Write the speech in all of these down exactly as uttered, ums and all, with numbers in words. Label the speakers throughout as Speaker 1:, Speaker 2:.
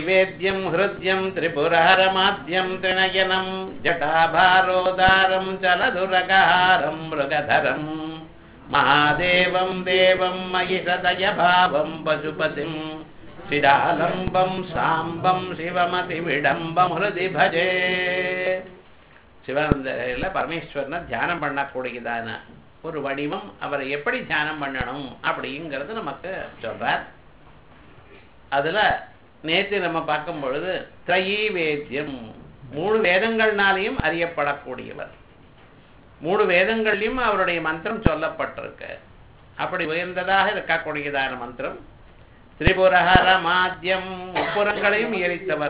Speaker 1: त्रयीवेद्यं हृद्यं त्रिपुरहरमाद्यं त्रिनयनं जटाभारोदारं चलदुरगहारं मृगधरं महादेवं देवं मयि सदयभावं पशुपतिं शिडालम्बं साम्बं शिवमतिविडम्बं हृदि भजे. சிவானந்தரில் பரமேஸ்வரனை தியானம் பண்ணக்கூடியதான ஒரு வடிவம், அவரை எப்படி தியானம் பண்ணணும் அப்படிங்கிறது நமக்கு சொல்றார். அதுல நேற்று நம்ம பார்க்கும் பொழுது திரையீ வேத்தியம், மூணு வேதங்கள்னாலையும் அறியப்படக்கூடியவர், மூணு வேதங்கள்லையும் அவருடைய மந்திரம் சொல்லப்பட்டிருக்கு. அப்படி உயர்ந்ததாக இருக்கக்கூடியதான மந்திரம். திரிபுரஹர மாத்தியம், முப்புறங்களையும் எரித்தவர்.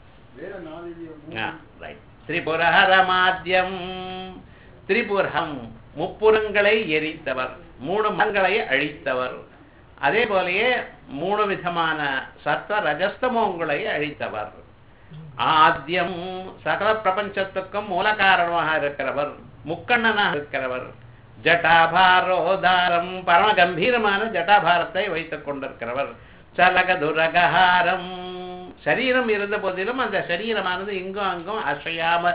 Speaker 1: திரிபுரஹர மாத்தியம், திரிபுரம் முப்புறங்களை எரித்தவர், மூணு மங்களை அழித்தவர். அதே போலயே மூணு விதமான சத்வ ரஜஸ்தமோங்களை அழித்தவர். ஆத்தியம், சகல பிரபஞ்சத்துக்கும் மூல காரணமாக இருக்கிறவர், முக்கண்ணனாக இருக்கிறவர். ஜட்டாபாரோதாரம், பரம கம்பீரமான ஜட்டாபாரத்தை வைத்துக் கொண்டிருக்கிறவர். சலக துரகஹாரம், சரீரம் இருந்த போதிலும் அந்த சரீரமானது இங்கும் அங்கும் அசையாம,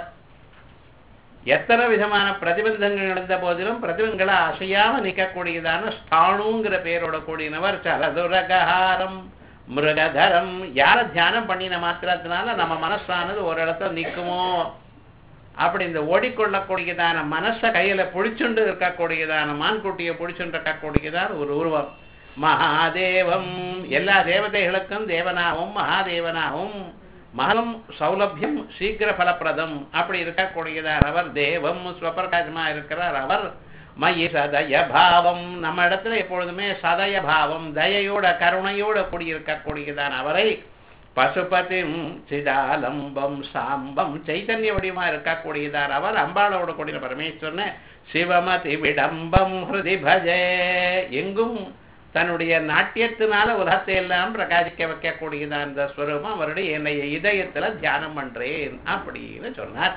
Speaker 1: எத்தனை விதமான பிரதிபந்தங்கள் நடந்த போதிலும் பிரதிபங்களை அசையாம நிற்கக்கூடியதான ஸ்தாணுங்கிற பேரோட கூடினவர். சலதுரகஹாரம் மிருகதரம், யார தியானம் பண்ணின மாத்திரத்தினால நம்ம மனசானது ஒரு இடத்துல நிற்குமோ அப்படி இந்த ஓடிக்கொள்ளக்கூடியதான மனசை கையில புடிச்சுண்டு இருக்கக்கூடியதான மான்குட்டியை புடிச்சுண்டு இருக்கக்கூடியதான ஒரு உருவம். மகாதேவம், எல்லா தேவதைகளுக்கும் தேவனாகவும் மகாதேவனாகவும் மகலம் சௌலபியம் சீக்கிர பலப்பிரதம் அப்படி இருக்கக்கூடியதார் அவர். தேவம் ஸ்வபிரகாசமா இருக்கிறார் அவர். மயி சதய பாவம், நம்ம இடத்துல எப்பொழுதுமே சதய பாவம், தயையோட கருணையோட கூடியிருக்கக்கூடியதான் அவரை. பசுபதிம் சிதாலம்பம் சாம்பம், சைத்தன்ய வடிவமா இருக்கக்கூடியதார் அவர். அம்பாளோட கூடிய பரமேஸ்வரன். சிவமதி விடம்பம் ஹிருதி பஜே, எங்கும் தன்னுடைய நாட்டியத்தினால உலகத்தை எல்லாம் பிரகாசிக்க வைக்கக்கூடியதான் அந்த ஸ்வரூபம் அவருடைய என்னைய இதயத்துல தியானம் பண்றேன் அப்படின்னு சொன்னார்.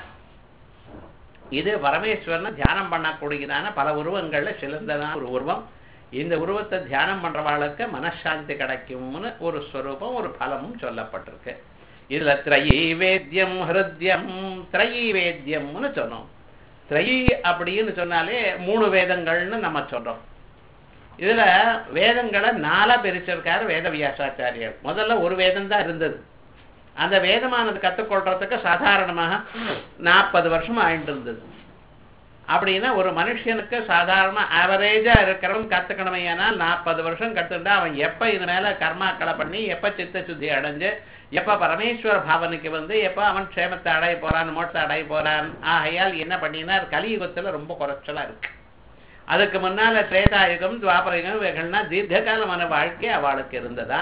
Speaker 1: இது பரமேஸ்வரனை தியானம் பண்ணக்கூடியதான பல உருவங்கள்ல சிறந்ததான ஒரு உருவம். இந்த உருவத்தை தியானம் பண்றவாளுக்கு மனசாந்தி கிடைக்கும்னு ஒரு ஸ்வரூபம், ஒரு பலமும் சொல்லப்பட்டிருக்கு. இதுல திரையீ வேத்தியம் ஹிருத்யம், திரையீ வேத்தியம்னு சொன்னோம். திரையீ அப்படின்னு சொன்னாலே மூணு வேதங்கள்னு நம்ம சொல்றோம். இதுல வேதங்களை நாலா பிரிச்சிருக்காரு வேத வியாசாச்சாரியர். முதல்ல ஒரு வேதம் தான் இருந்தது. அந்த வேதமானது கத்துக்கொள்றதுக்கு சாதாரணமாக நாற்பது வருஷம் ஆயிட்டு இருந்தது. அப்படின்னா ஒரு மனுஷனுக்கு சாதாரண ஆவரேஜா இருக்கிறவன் கத்துக்கணுமே, ஆனால் நாற்பது வருஷம் கத்துட்டா அவன் எப்ப இது மேல கர்மாக்களை பண்ணி எப்ப சித்த சுத்தி அடைஞ்சு எப்ப பரமேஸ்வர பாவனைக்கு வந்து எப்ப அவன் க்ஷேமத்தை அடைய போறான், மோட்சத்தை அடைய போறான். ஆகையால் என்ன பண்ணினார், கலியுகத்துல ரொம்ப குறைச்சலா இருக்கு. அதுக்கு முன்னால திரேதாயுகம் துவாபரயுகம் இவைகள்னா தீர்க்க காலமான வாழ்க்கை அவளுக்கு இருந்ததா.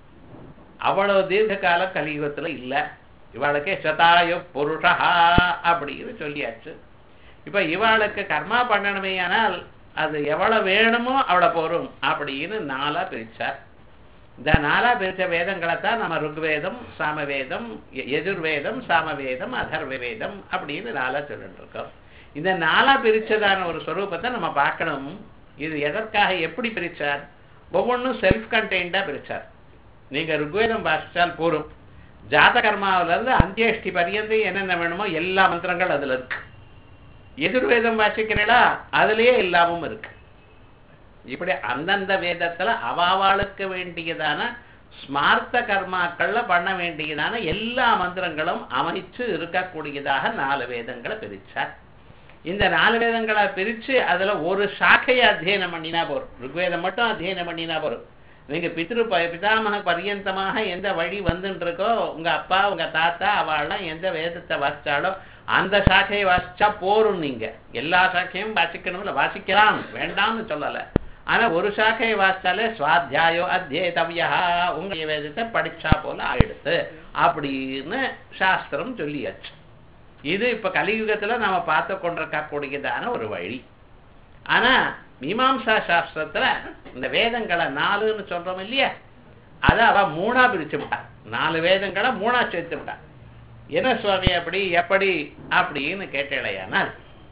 Speaker 1: அவ்வளவு தீர்க்க காலம் கலியுகத்துல இல்ல. இவாளுக்கே சதாயு புருஷா அப்படின்னு சொல்லியாச்சு. இப்ப இவாளுக்கு கர்மா பண்ணணுமே, ஆனால் அது எவ்வளவு வேணுமோ அவ்வளவு போரும் அப்படின்னு நாலா பிரிச்சார். இந்த நாலா பிரிச்ச வேதங்களை தான் நம்ம ருக்வேதம், சாமவேதம், யஜுர்வேதம், சாமவேதம், அதர்வ வேதம் அப்படின்னு நாலா சொல்லிட்டு இருக்கோம். இந்த நாலா பிரிச்சதான ஒரு ஸ்வரூபத்தை நம்ம பார்க்கணும். இது எதற்காக எப்படி பிரிச்சார், ஒவ்வொன்றும் செல்ஃப் கண்டெய்ன்டா பிரிச்சார். நீங்க ருக்வேதம் வாசிச்சால் போரும், ஜாத கர்மாவில இருந்து அந்தியஷ்டி பரியந்தை என்னென்ன வேணுமோ எல்லா மந்திரங்கள் அதுல இருக்கு. எதிர்வேதம் வாசிக்கிறீங்களா, அதுலயே எல்லாமும் இருக்கு. இப்படி அந்தந்த வேதத்துல அவாவாளுக்கு வேண்டியதான ஸ்மார்த்த கர்மாக்கள்ல பண்ண வேண்டியதான எல்லா மந்திரங்களும் அமைச்சு இருக்கக்கூடியதாக நாலு வேதங்களை பிரிச்சார். இந்த நாலு வேதங்களை பிரிச்சு அதுல ஒரு சாக்கையை அத்தியனம் பண்ணினா போறோம். ருக்வேதம் மட்டும் அத்தியனம் பண்ணினா போறோம். நீங்க பித்ரு பிதாமக பரியந்தமாக எந்த வழி வந்துட்டு இருக்கோ, உங்க அப்பா உங்க தாத்தா அவள்லாம் எந்த வேதத்தை வாசிச்சாலோ அந்த சாக்கையை வாசிச்சா போரும். நீங்க எல்லா சாக்கையும் வாசிக்கணும்ல, வாசிக்கலாம் வேண்டாம்னு சொல்லல. ஆனா ஒரு சாக்கையை வாசிச்சாலே சுவாத்தியாயோ அத்தியேதவ்யா, உங்க வேதத்தை படிச்சா போல ஆயிடுத்து அப்படின்னு சாஸ்திரம் சொல்லியாச்சு. இது இப்ப கலியுகத்துல நாம பார்த்து கொண்டிருக்கக்கூடியதான ஒரு வழி. ஆனா மீமாம்சா சாஸ்திரத்துல இந்த வேதங்களை நாலுன்னு சொல்றோம் இல்லையா, அத அவ மூணா பிரிச்சு விட்டா. நாலு வேதங்களை மூணா சேர்த்து விட்டா. என்ன சுவாமி அப்படி எப்படி அப்படின்னு கேட்டேடையானால்,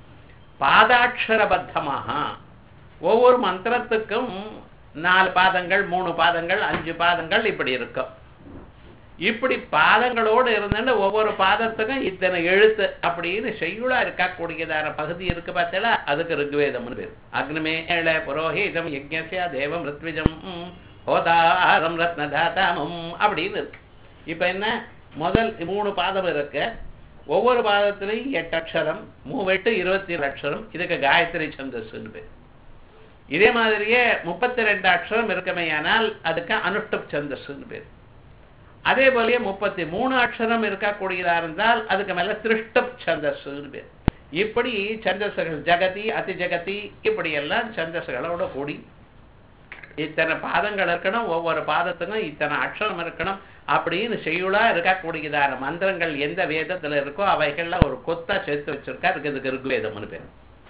Speaker 1: பாதாட்சரபத்தமாக ஒவ்வொரு மந்திரத்துக்கும் நாலு பாதங்கள், மூணு பாதங்கள், அஞ்சு பாதங்கள் இப்படி இருக்கும். இப்படி பாதங்களோடு இருந்துட்டு ஒவ்வொரு பாதத்துக்கும் இத்தனை எழுத்து அப்படின்னு செய்யுளா இருக்கக்கூடியதான பகுதி இருக்கு பார்த்தா அதுக்கு ருக்வேதம்னு பேர். அக்னிமேள புரோஹிதம் யஜ்ஞஸ்ய தேவம் ரித்விஜம் ஹோதாரம் ரத்னதாதாமம் அப்படின்னு இருக்கு. இப்ப என்ன, முதல் மூணு பாதம் இருக்கு, ஒவ்வொரு பாதத்திலையும் எட்டு அக்ஷரம், மூவெட்டு இருபத்தி ஏழு அக்ஷரம், இதுக்கு காயத்ரி சந்தஸ்ன்னு பேர். இதே மாதிரியே முப்பத்தி ரெண்டு அக்ஷரம் இருக்கமையானால் அதுக்கு அனுஷ்டுப் சந்தஸ்ன்னு பேர். அதே போலயே முப்பத்தி மூணு அக்ஷரம் இருக்கக்கூடியதா இருந்தால் அதுக்கு மேல திருஷ்டப் சந்தஸ்ன்னு பேர். இப்படி சந்தஸ்கள் ஜகதி அதி ஜகதி இப்படி எல்லாம் சந்தஸ்களோட கூடி இத்தனை பாதங்கள் இருக்கணும், ஒவ்வொரு பாதத்துக்கும் இத்தனை அக்ஷரம் இருக்கணும் அப்படின்னு செய்யுளா இருக்கக்கூடியதான மந்திரங்கள் எந்த வேதத்துல இருக்கோ அவைகள்ல ஒரு கொத்தா சேர்த்து வச்சிருக்கா. அதுக்கு இதுக்கு ருக்வேதம்னு பேர்.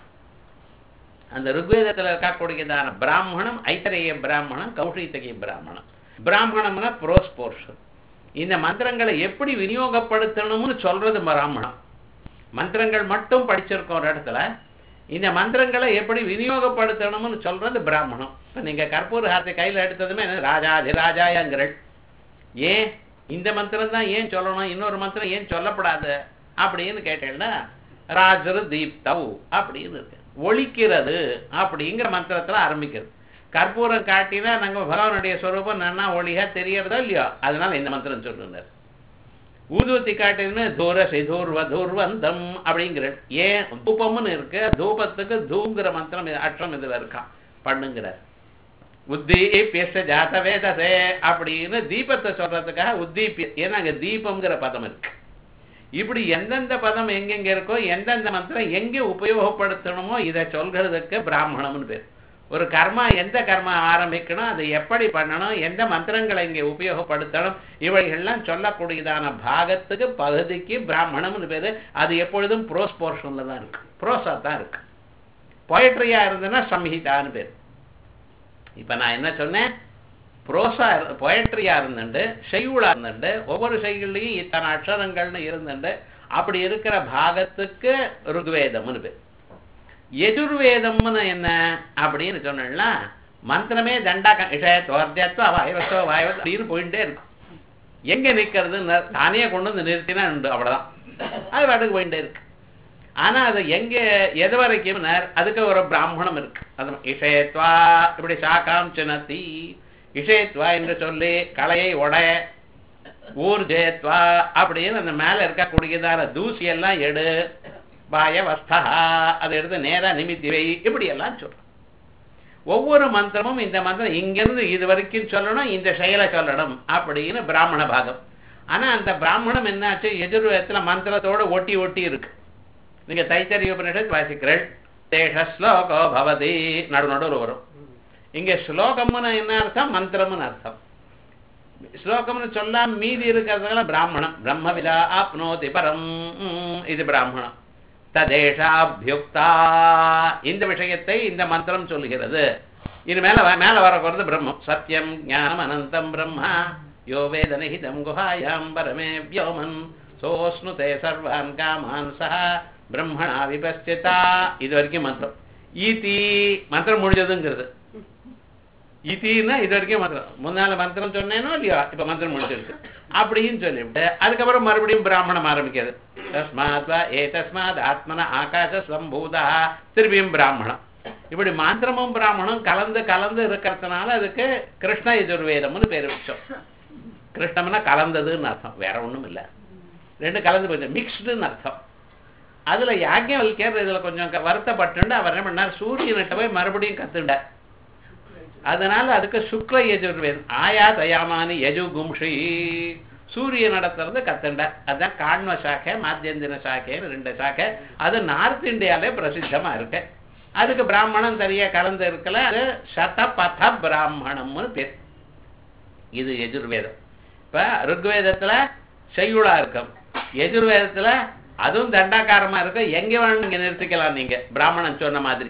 Speaker 1: அந்த ருக்வேதத்துல இருக்கக்கூடியதான பிராமணம் ஐத்தரேய பிராமணம், கௌஷிதகிய பிராமணம். பிராமணம்னா ப்ரோஸ் போர்ஷன். இந்த மந்திரங்களை எப்படி விநியோகப்படுத்தணும்னு சொல்றது பிராமணம். மந்திரங்கள் மட்டும் படிச்சிருக்கோம் ஒரு இடத்துல, இந்த மந்திரங்களை எப்படி விநியோகப்படுத்தணும்னு சொல்றது பிராமணம். இப்ப நீங்க கற்பூர ஹாரத்தை கையில எடுத்ததுமே ராஜாதி ராஜாயங்கள், ஏன் இந்த மந்திரம் தான் ஏன் சொல்லணும், இன்னொரு மந்திரம் ஏன் சொல்லப்படாது அப்படின்னு கேட்டேன்னா ராஜரு தீப்தவ் அப்படின்னு இருக்கு. ஒழிக்கிறது அப்படிங்கிற மந்திரத்துல ஆரம்பிக்கிறது. கற்பூரம் காட்டினா நாங்க பகவானுடைய ஸ்வரூபம் நன்னா ஒளியா தெரியறதோ இல்லையோ, அதனால இந்த மந்திரம் சொல்றார். ஊதுவத்தி காட்டினா தூர சிதூர்வ தூர்வந்தம் அப்படிங்கிற, ஏன் தூபம்னு இருக்கு, தூபத்துக்கு தூங்கிற மந்திரம் அற்றம் இதுல இருக்கான் பண்ணுங்கிறார். உத்தீபிய ஜாத வேதசே அப்படின்னு தீபத்தை சொல்றதுக்காக உத்தீபிய, ஏன்னா அங்க தீபம்ங்கிற பதம் இருக்கு. இப்படி எந்தெந்த பதம் எங்கெங்க இருக்கோ, எந்தெந்த மந்திரம் எங்கே உபயோகப்படுத்தணுமோ இதை சொல்றதுக்கு பிராமணம்னு பேர். ஒரு கர்மா எந்த கர்மா ஆரம்பிக்கணும், அதை எப்படி பண்ணணும், எந்த மந்திரங்களை இங்கே உபயோகப்படுத்தணும், இவைகள்லாம் சொல்லக்கூடியதான பாகத்துக்கு பகுதிக்கு பிராமணம்னு பேரு. அது எப்பொழுதும் ப்ரோஸ் போர்ஷன்ல தான் இருக்கு, ப்ரோஸா தான் இருக்கு. பொயட்ரியா இருந்ததுன்னா சம்ஹிதான்னு பேர். இப்ப நான் என்ன சொன்னேன், புரோசா பொயட்ரியா இருந்துட்டு செய்யுளா இருந்துட்டு ஒவ்வொரு செய்யுள்ளையும் இத்தனை அக்ஷரங்கள்னு இருந்துட்டு அப்படி இருக்கிற பாகத்துக்கு ருக்வேதம்னு பேர். எஜுர்வேதம்னு என்ன அப்படின்னு சொன்னா மந்திரமே தண்டாக்கம் இஷயத்வர்த்தியத்வ வாயவத்தோ வாயவத் அப்படின்னு போயிட்டே இருக்கும். எங்க நிக்கிறதுன்னு தானே கொண்டு வந்து நிறுத்தினா உண்டு, அவ்வளவுதான், அது பாட்டுக்கு போயிட்டே இருக்கு. ஆனா அது எங்க எது வரைக்கும் அதுக்கு ஒரு பிராமணம் இருக்கு. அது இஷயத்வா இப்படி சாக்காம் சினத்தி, இஷயத்வா என்று சொல்லி கலையை உடைய, ஊர்ஜயத்வா அப்படின்னு அந்த மேல இருக்கக்கூடியதான தூசி எல்லாம் எடு, பாயவஸ்தா அதை எடுத்து நேரா நிமித்தி வை, இப்படி எல்லாம் சொல்றோம். ஒவ்வொரு மந்திரமும் இந்த மந்திரம் இங்கிருந்து இது வரைக்கும் சொல்லணும், இந்த செயலை சொல்லணும் அப்படின்னு பிராமண பாகம். ஆனா அந்த பிராமணம் என்னாச்சு, எஜுர்வேதத்துல மந்திரத்தோட ஒட்டி ஒட்டி இருக்கு. நீங்க தைத்தரிய உபநிஷத் வாசிக்கிறேன், தேஷ ஸ்லோகோ பவதி நடு நடுவில் வரும். இங்க ஸ்லோகம்னு என்ன அர்த்தம், மந்திரம்னு அர்த்தம். ஸ்லோகம்னு சொல்லாம மீதி இருக்கிறதுனால பிராமணம். பிரம்மவிதா ஆப்னோதி பரம், இது பிராமணம். ததேஷாபியுக்தா இந்த விஷயத்தை இந்த மந்திரம் சொல்லுகிறது. இது மேல மேல வரக்கூடாது பிரம்மம். சத்தியம் ஞானம் அனந்தம் பிரம்மா யோ வேதனிஹிதம் குஹாயாம் பரமே வியோமன் சோஸ்னுதே சர்வான் காமான் சஹ பிரம்மணா விபஸ்திதா. இது வரைக்கும் மந்திரம். ஈதி மந்திரம் முடிஞ்சதுங்கிறது. ஈத்தின்னா இது வரைக்கும் மந்திரம். முன்னால மந்திரம் சொன்னேனோ இல்லையோ, இப்ப மந்திரம் முடிஞ்சிருக்கு அப்படின்னு சொல்லிவிட்டு அதுக்கப்புறம் மறுபடியும் பிராமணம் ஆரம்பிக்கிறது. தஸ்மாத் ஏ தஸ்மாத் ஆத்மன ஆகாச சம்பூதா, திரும்பியும் பிராமணம். இப்படி மாந்திரமும் பிராமணம் கலந்து கலந்து இருக்கிறதுனால அதுக்கு கிருஷ்ண யஜுர்வேதம்னு பேர் வச்சோம். கிருஷ்ணம்னா கலந்ததுன்னு அர்த்தம், வேற ஒண்ணும் இல்லை. ரெண்டு கலந்து போயிட்டு மிக்ஸ்டுன்னு அர்த்தம். அதுல யாஜ்ஞவல்கியர் இதுல கொஞ்சம் வருத்தப்பட்டு அவர் என்ன பண்ணார், சூரியன்கிட்ட போய் மறுபடியும் கத்துண்டார். அதனால அதுக்கு சுக்ல யஜுர்வேதம், ஆயா தயாமானி யஜு கும்ஷி, சூரிய நடத்துறது கத்துண்டார். அதுதான் காண்வ சாக்கை மாத்தியந்திர சாக்கைன்னு ரெண்டு சாக்கை. அது நார்த் இந்தியாவிலே பிரசித்தமா இருக்கு. அதுக்கு பிராமணம் சரியா கலந்து இருக்கல, அது சதபத பிராமணம்னு பேர். இது யஜுர்வேதம். இப்ப ருக்வேதத்துல செய்யுளா இருக்கும், யஜுர்வேதத்துல அதுவும் தண்டாக்காரமா இருக்கும். எங்க வேணும் நீங்க நிறுத்திக்கலாம் நீங்க, பிராமணன் சொன்ன மாதிரி.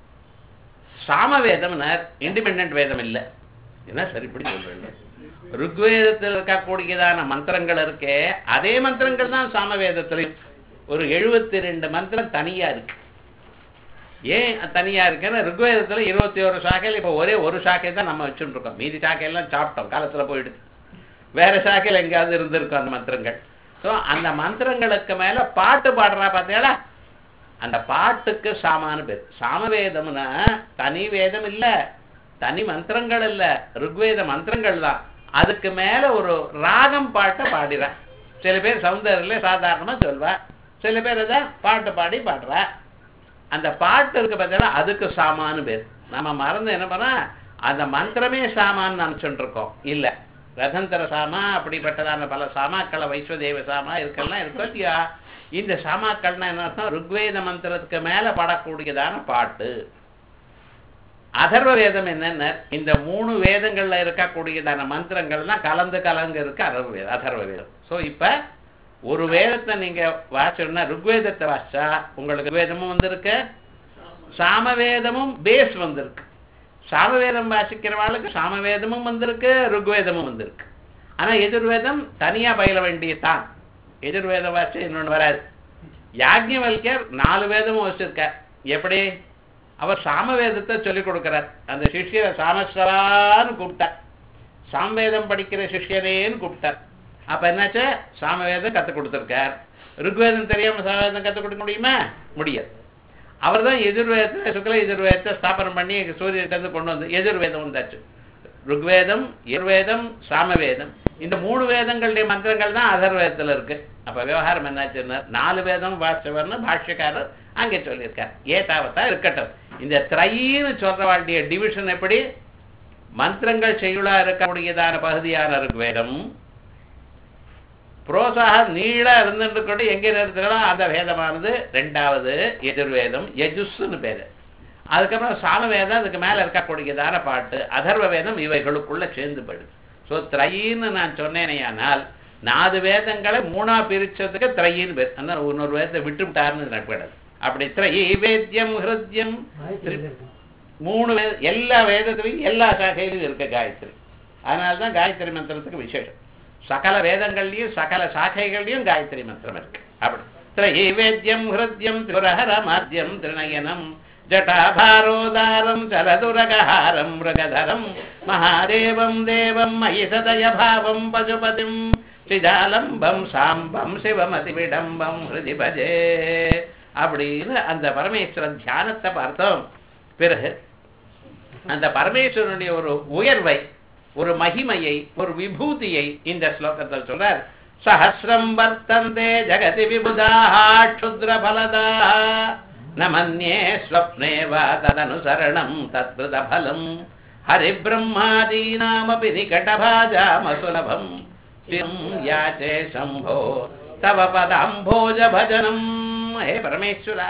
Speaker 1: சாமவேதம் இண்டிபெண்டன்ட் வேதம் இல்லை. என்ன சரி இப்படி சொல்றேன், ருக்வேதத்தில் இருக்கக்கூடியதான மந்திரங்கள் இருக்கே அதே மந்திரங்கள் தான் சாமவேதத்திலையும். ஒரு எழுபத்தி ரெண்டு மந்திரம் தனியா இருக்கு. ஏன் தனியா இருக்குன்னா ருக்வேதத்துல இருபத்தி ஒரு சாக்கையில் இப்ப ஒரே ஒரு சாக்கை தான் நம்ம வச்சுட்டு இருக்கோம். மீதி சாக்கையெல்லாம் சாப்பிட்டோம், காலத்துல போயிடுது. வேற சாக்கையில் எங்கேயாவது இருந்திருக்கும் அந்த மந்திரங்கள். ஸோ அந்த மந்திரங்களுக்கு மேல பாட்டு பாடுறா பார்த்தீங்களா, அந்த பாட்டுக்கு சாமானு பேர். சாமவேதம்னா தனி வேதம் இல்ல, தனி மந்திரங்கள் இல்ல, ருக்வேத மந்திரங்கள் தான். அதுக்கு மேல ஒரு ராகம் பாட்டை பாடிற. சில பேர் சௌந்தர்யில சாதாரணமா சொல்வா, சில பேர் அதை பாட்டு பாடி பாடுற. அந்த பாட்டு இருக்கு பார்த்தீங்கன்னா அதுக்கு சாமானு பேர். நம்ம மறந்து என்ன பண்ணா அந்த மந்திரமே சாமான்னு நினைச்சுட்டு இருக்கோம். இல்ல, ரதந்தர சாமா அப்படிப்பட்டதான பல சாமாக்களை வைஸ்வதேவ சாமா இருக்கெல்லாம் இருக்கோ இல்லையா. இந்த சாமாக்கள்னா என்ன அர்த்தம், ருக்வேத மந்திரத்துக்கு மேல பாடக்கூடியதான பாட்டு. அதர்வ வேதம் என்னென்ன, இந்த மூணு வேதங்கள்ல இருக்கக்கூடியதான மந்திரங்கள்லாம் கலந்து கலந்து இருக்கு அதர்வ வேதம் அதர்வ வேதம். ஸோ இப்ப ஒரு வேதத்தை நீங்க வாசிச்சோம்னா ருக்வேதத்தை வாசிச்சா உங்களுக்கு வேதமும் வந்திருக்கு, சாமவேதமும் பேஸ் வந்திருக்கு. சாமவேதம் வாசிக்கிறவாளுக்கு சாமவேதமும் வந்திருக்கு, ருக்வேதமும் வந்திருக்கு. ஆனா எதிர்வேதம் தனியா பயில வேண்டியதான். எதிர்வேதம் வாசி இன்னொன்று வராது. யாக்ஞவல்யர் நாலு வேதமும் வச்சிருக்கார். எப்படி, அவர் சாமவேதத்தை சொல்லிக் கொடுக்கிறார். அந்த சிஷ்யரை சாமஸ்வரான்னு கூப்பிட்டார், சாமவேதம் படிக்கிற சிஷ்யரேன்னு கூப்பிட்டார். அப்ப என்னாச்சு, சாமவேதம் கற்றுக் கொடுத்துருக்கார். ருக்வேதம் தெரியாம சாமவேதம் கற்றுக் கொடுக்க முடியுமா? முடியாது. அவர் தான் எதிர்வேதத்தை சுக்ல எதிர்வேதத்தை ஸ்தாபனம் பண்ணி சூரியத்தை கொண்டு வந்து எதிர்வேதம் வந்தாச்சு. ருக்வேதம், எதிர்வேதம், சாமவேதம், இந்த மூணு வேதங்களுடைய மந்திரங்கள் தான் அதர்வேதத்துல இருக்கு. அப்ப விவகாரம் என்னாச்சுன்னா நாலு வேதம் வாசிச்சவர்னு பாஷ்யக்காரர் அங்கே சொல்லியிருக்கார். ஏதாவத்தா இருக்கட்டும். இந்த திரைன்னு சொல்றவாளுடைய டிவிஷன் எப்படி, மந்திரங்கள் செய்யுளா இருக்கக்கூடியதான பகுதியான ருக்வேதம், புரோசாக நீளா இருந்துட்டு கொண்டு எங்கே நிறுத்துகிறோம் அந்த வேதமானது ரெண்டாவது எதிர்வேதம், யஜுஸ்ன்னு பேரு. அதுக்கப்புறம் சாமவேதம், அதுக்கு மேல இருக்கக்கூடியதான பாட்டு அதர்வ வேதம், இவைகளுக்குள்ள சேர்ந்து போயிடுது. ஸோ திரையின்னு நான் சொன்னேனையானால் நாலு வேதங்களை மூணா பிரிச்சதுக்கு திரையின்னு பேர். ஆனால் இன்னொரு வேதத்தை விட்டு விட்டாருன்னு நினைப்படாது. அப்படி திரையி வேத்தியம் ஹிருத்யம் மூணு வேத, எல்லா வேதத்திலையும் எல்லா சாகையிலும் இருக்க காயத்ரி. அதனால்தான் காயத்ரி மந்திரத்துக்கு விசேஷம். சகல வேதங்கள்லயும் சகல சாக்கைகள்லயும் காயத்ரி மந்திரம் இருக்கு. அப்படி திரையி வேத்தியம் ஹிருத்யம் திரஹர மாத்தியம் திருநயனம் ஜட்டாபாரோதாரம் சலதுரகஹாரம் மிருகதரம் மகாதேவம் தேவம் மயி சதய பாவம் பசுபதிம் சிதாலம்பம் சாம்பம் சிவமதி விடம்பம் ஹிருதி பஜே அப்படின்னு அந்த பரமேஸ்வரன் தியானத்தை பார்த்தோம். பிறகு அந்த பரமேஸ்வரனுடைய ஒரு உயர்வை, ஒரு மகிமையை, ஒரு விபூதியை இந்த ஸ்லோகத்தில் சொல்றார். சஹஸ்ரம் வர்த்தந்தே ஜகதி விபுதாஹ க்ஷுத்ர பலதாஹ ந மன்யே ஸ்வப்னே வா ததனுசரணம் தத்ருத பலம் ஹரிப்ரஹ்மாதீனாமபி நிகடபாஜாமசுலபம் ஸ்வயம் யாச்சே சம்போ தவ பதாம்போஜ பஜனம். ஹே பரமேஸ்வரா,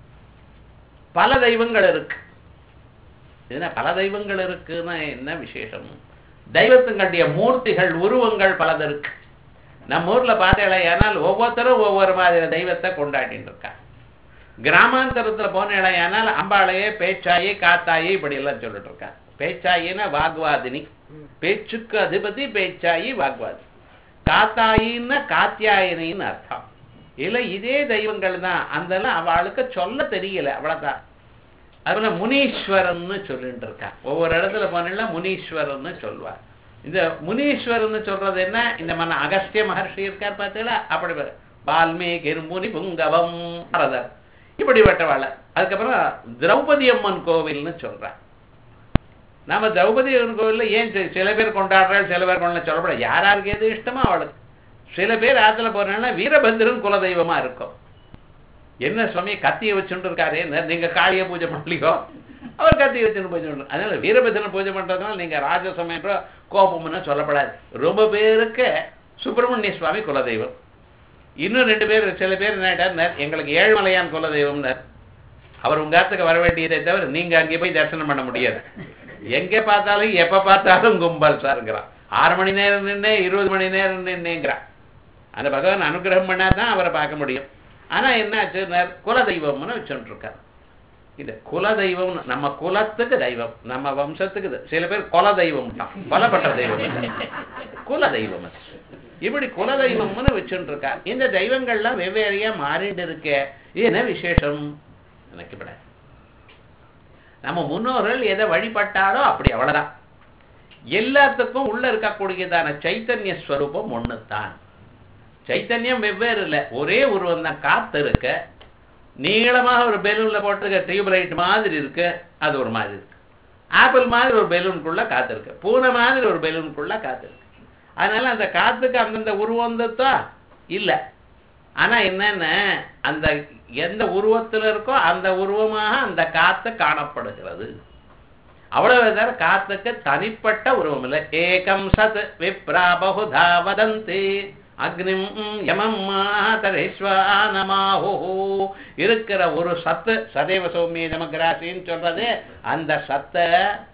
Speaker 1: பல தெய்வங்கள் இருக்கு. என்ன பல தெய்வங்கள் இருக்குன்னா என்ன விசேஷம், தெய்வத்துங்களுடைய மூர்த்திகள் உருவங்கள் பலது இருக்கு. நம்ம ஊர்ல பார்த்தேனால் ஒவ்வொருத்தரும் ஒவ்வொரு மாதிரி தெய்வத்தை கொண்டாடிட்டு இருக்கா. கிராமாந்தரத்துல போனேனால் அம்பாளையே பேச்சாயி காத்தாயி இப்படி எல்லாம் சொல்லிட்டு இருக்கா. பேச்சாயின்னா வாக்வாதினி, பேச்சுக்கு அதிபதி பேச்சாயி வாக்வாதி. காத்தாயின்னா காத்தியாயினின்னு அர்த்தம். இல்ல இதே தெய்வங்கள் தான், அந்த அவளுக்கு சொல்ல தெரியல, அவ்வளவுதான். அதுல முனீஸ்வரன்னு சொல்லிட்டு இருக்கா. ஒவ்வொரு இடத்துல போனா முனீஸ்வரன்னு சொல்லுவார். இந்த முனீஸ்வரன்னு சொல்றது என்ன, இந்த மன அகஸ்திய மகர்ஷி இருக்கார் பார்த்தீங்களா, அப்படி வால்மீகி முனி புங்கவம் பரதர் இப்படிப்பட்டவாள. அதுக்கப்புறம் திரௌபதி அம்மன் கோவில்னு சொல்றார். நாம திரௌபதி அம்மன் கோவில்ல ஏன் சில பேர் கொண்டாடுறாள், சில பேர் கொண்டாட சொல்லப்பட, யாராருக்கு எது இஷ்டமோ அவளுக்கு. சில பேர் ஆத்துல போனா வீரபத்திரன் குலதெய்வமா இருக்கும். என்ன சுவாமி கத்தியை வச்சுட்டு இருக்காரு, நீங்க காளிய பூஜை பண்ணலையோ, அவர் கத்தியை வச்சுட்டு பூஜை பண்ற. அதனால வீரபத்திரன் பூஜை பண்றதுனால நீங்க ராஜசமயன்ற கோபம்னு சொல்லப்படாது. ரொம்ப பேருக்கு சுப்பிரமணிய சுவாமி குலதெய்வம். இன்னும் ரெண்டு பேர் சில பேர் என்ன, எங்களுக்கு ஏழுமலையான் குலதெய்வம்னார். அவர் உங்க இடத்துக்கு வர வேண்டியதை தவிர நீங்க அங்கே போய் தரிசனம் பண்ண முடியாது. எங்க பார்த்தாலும் எப்ப பார்த்தாலும் கும்பல் சாருங்கிறான். ஆறு மணி நேரம் நின்று இருபது மணி நேரம் நின்றுங்கிறான். அந்த பகவான் அனுகிரகம் பண்ணாதான் அவரை பார்க்க முடியும். ஆனா என்னாச்சு, குலதெய்வம்னு வச்சுட்டு இருக்காரு. இது குலதெய்வம், நம்ம குலத்துக்கு தெய்வம், நம்ம வம்சத்துக்கு. சில பேர் குல தெய்வம் தான், கொலப்பட்ட தெய்வம், குலதெய்வம். இப்படி குலதெய்வம்னு வச்சுட்டு இருக்கா. இந்த தெய்வங்கள்லாம் வெவ்வேறையா மாறிட்டு இருக்க. என்ன விசேஷம் நினைக்கப்படாது. நம்ம முன்னோர்கள் எதை வழிபட்டாலோ அப்படி, அவ்வளவுதான். எல்லாத்துக்கும் உள்ள இருக்கக்கூடியதான சைத்தன்ய ஸ்வரூபம் ஒண்ணுதான். சைத்தன்யம் வெவ்வேறு இல்லை, ஒரே உருவம் தான். காத்து இருக்க நீளமாக ஒரு பெலூன்ல போட்டிருக்க டியூப்லைட் மாதிரி இருக்கு, அது ஒரு மாதிரி இருக்கு. ஆப்பிள் மாதிரி ஒரு பெலூனுக்குள்ள காத்து இருக்கு, பூனை மாதிரி ஒரு பெலூனுக்குள்ள காத்து இருக்கு. அதனால அந்த காத்துக்கு அந்தந்த உருவம் தான் இல்லை. ஆனா என்னன்னா அந்த எந்த உருவத்தில் இருக்கோ அந்த உருவமாக அந்த காத்து காணப்படுகிறது. அவ்வளவு தவிர காத்துக்கு தனிப்பட்ட உருவம் இல்லை. ஏகம் சத் விப்ரா பகுதா வதந்தி அக்னிம் யமம் மாதரேஸ்வானமாஹோ. இருக்கிற ஒரு சத்து சதைவ சௌமிய நமகிராசின்னு சொல்றது, அந்த சத்தை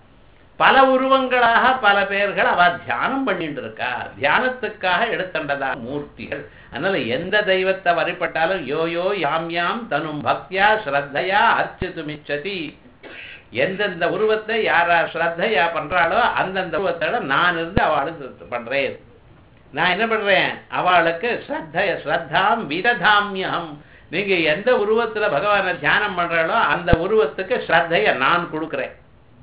Speaker 1: பல உருவங்களாக பல பேர்கள் அவ தியானம் பண்ணிட்டு இருக்கா. தியானத்துக்காக எடுத்தண்டதா மூர்த்திகள். அதனால எந்த தெய்வத்தை வழிபட்டாலும் யோ யோ யாம் யாம் தனும் பக்தியா ஸ்ரத்தையா அர்ச்சித்துமிச்சதி. எந்தெந்த உருவத்தை யாரா ஸ்ரத்தையா பண்றாளோ அந்தந்த உருவத்தோட நான் இருந்து அவளுக்கு பண்றேன். நான் என்ன பண்றேன், அவளுக்கு ஸ்ரத்தைய ஸ்ரத்தாம் விததாமியம். நீங்க எந்த உருவத்துல பகவானை தியானம் பண்றாளோ அந்த உருவத்துக்கு ஸ்ரத்தைய நான் கொடுக்குறேன்.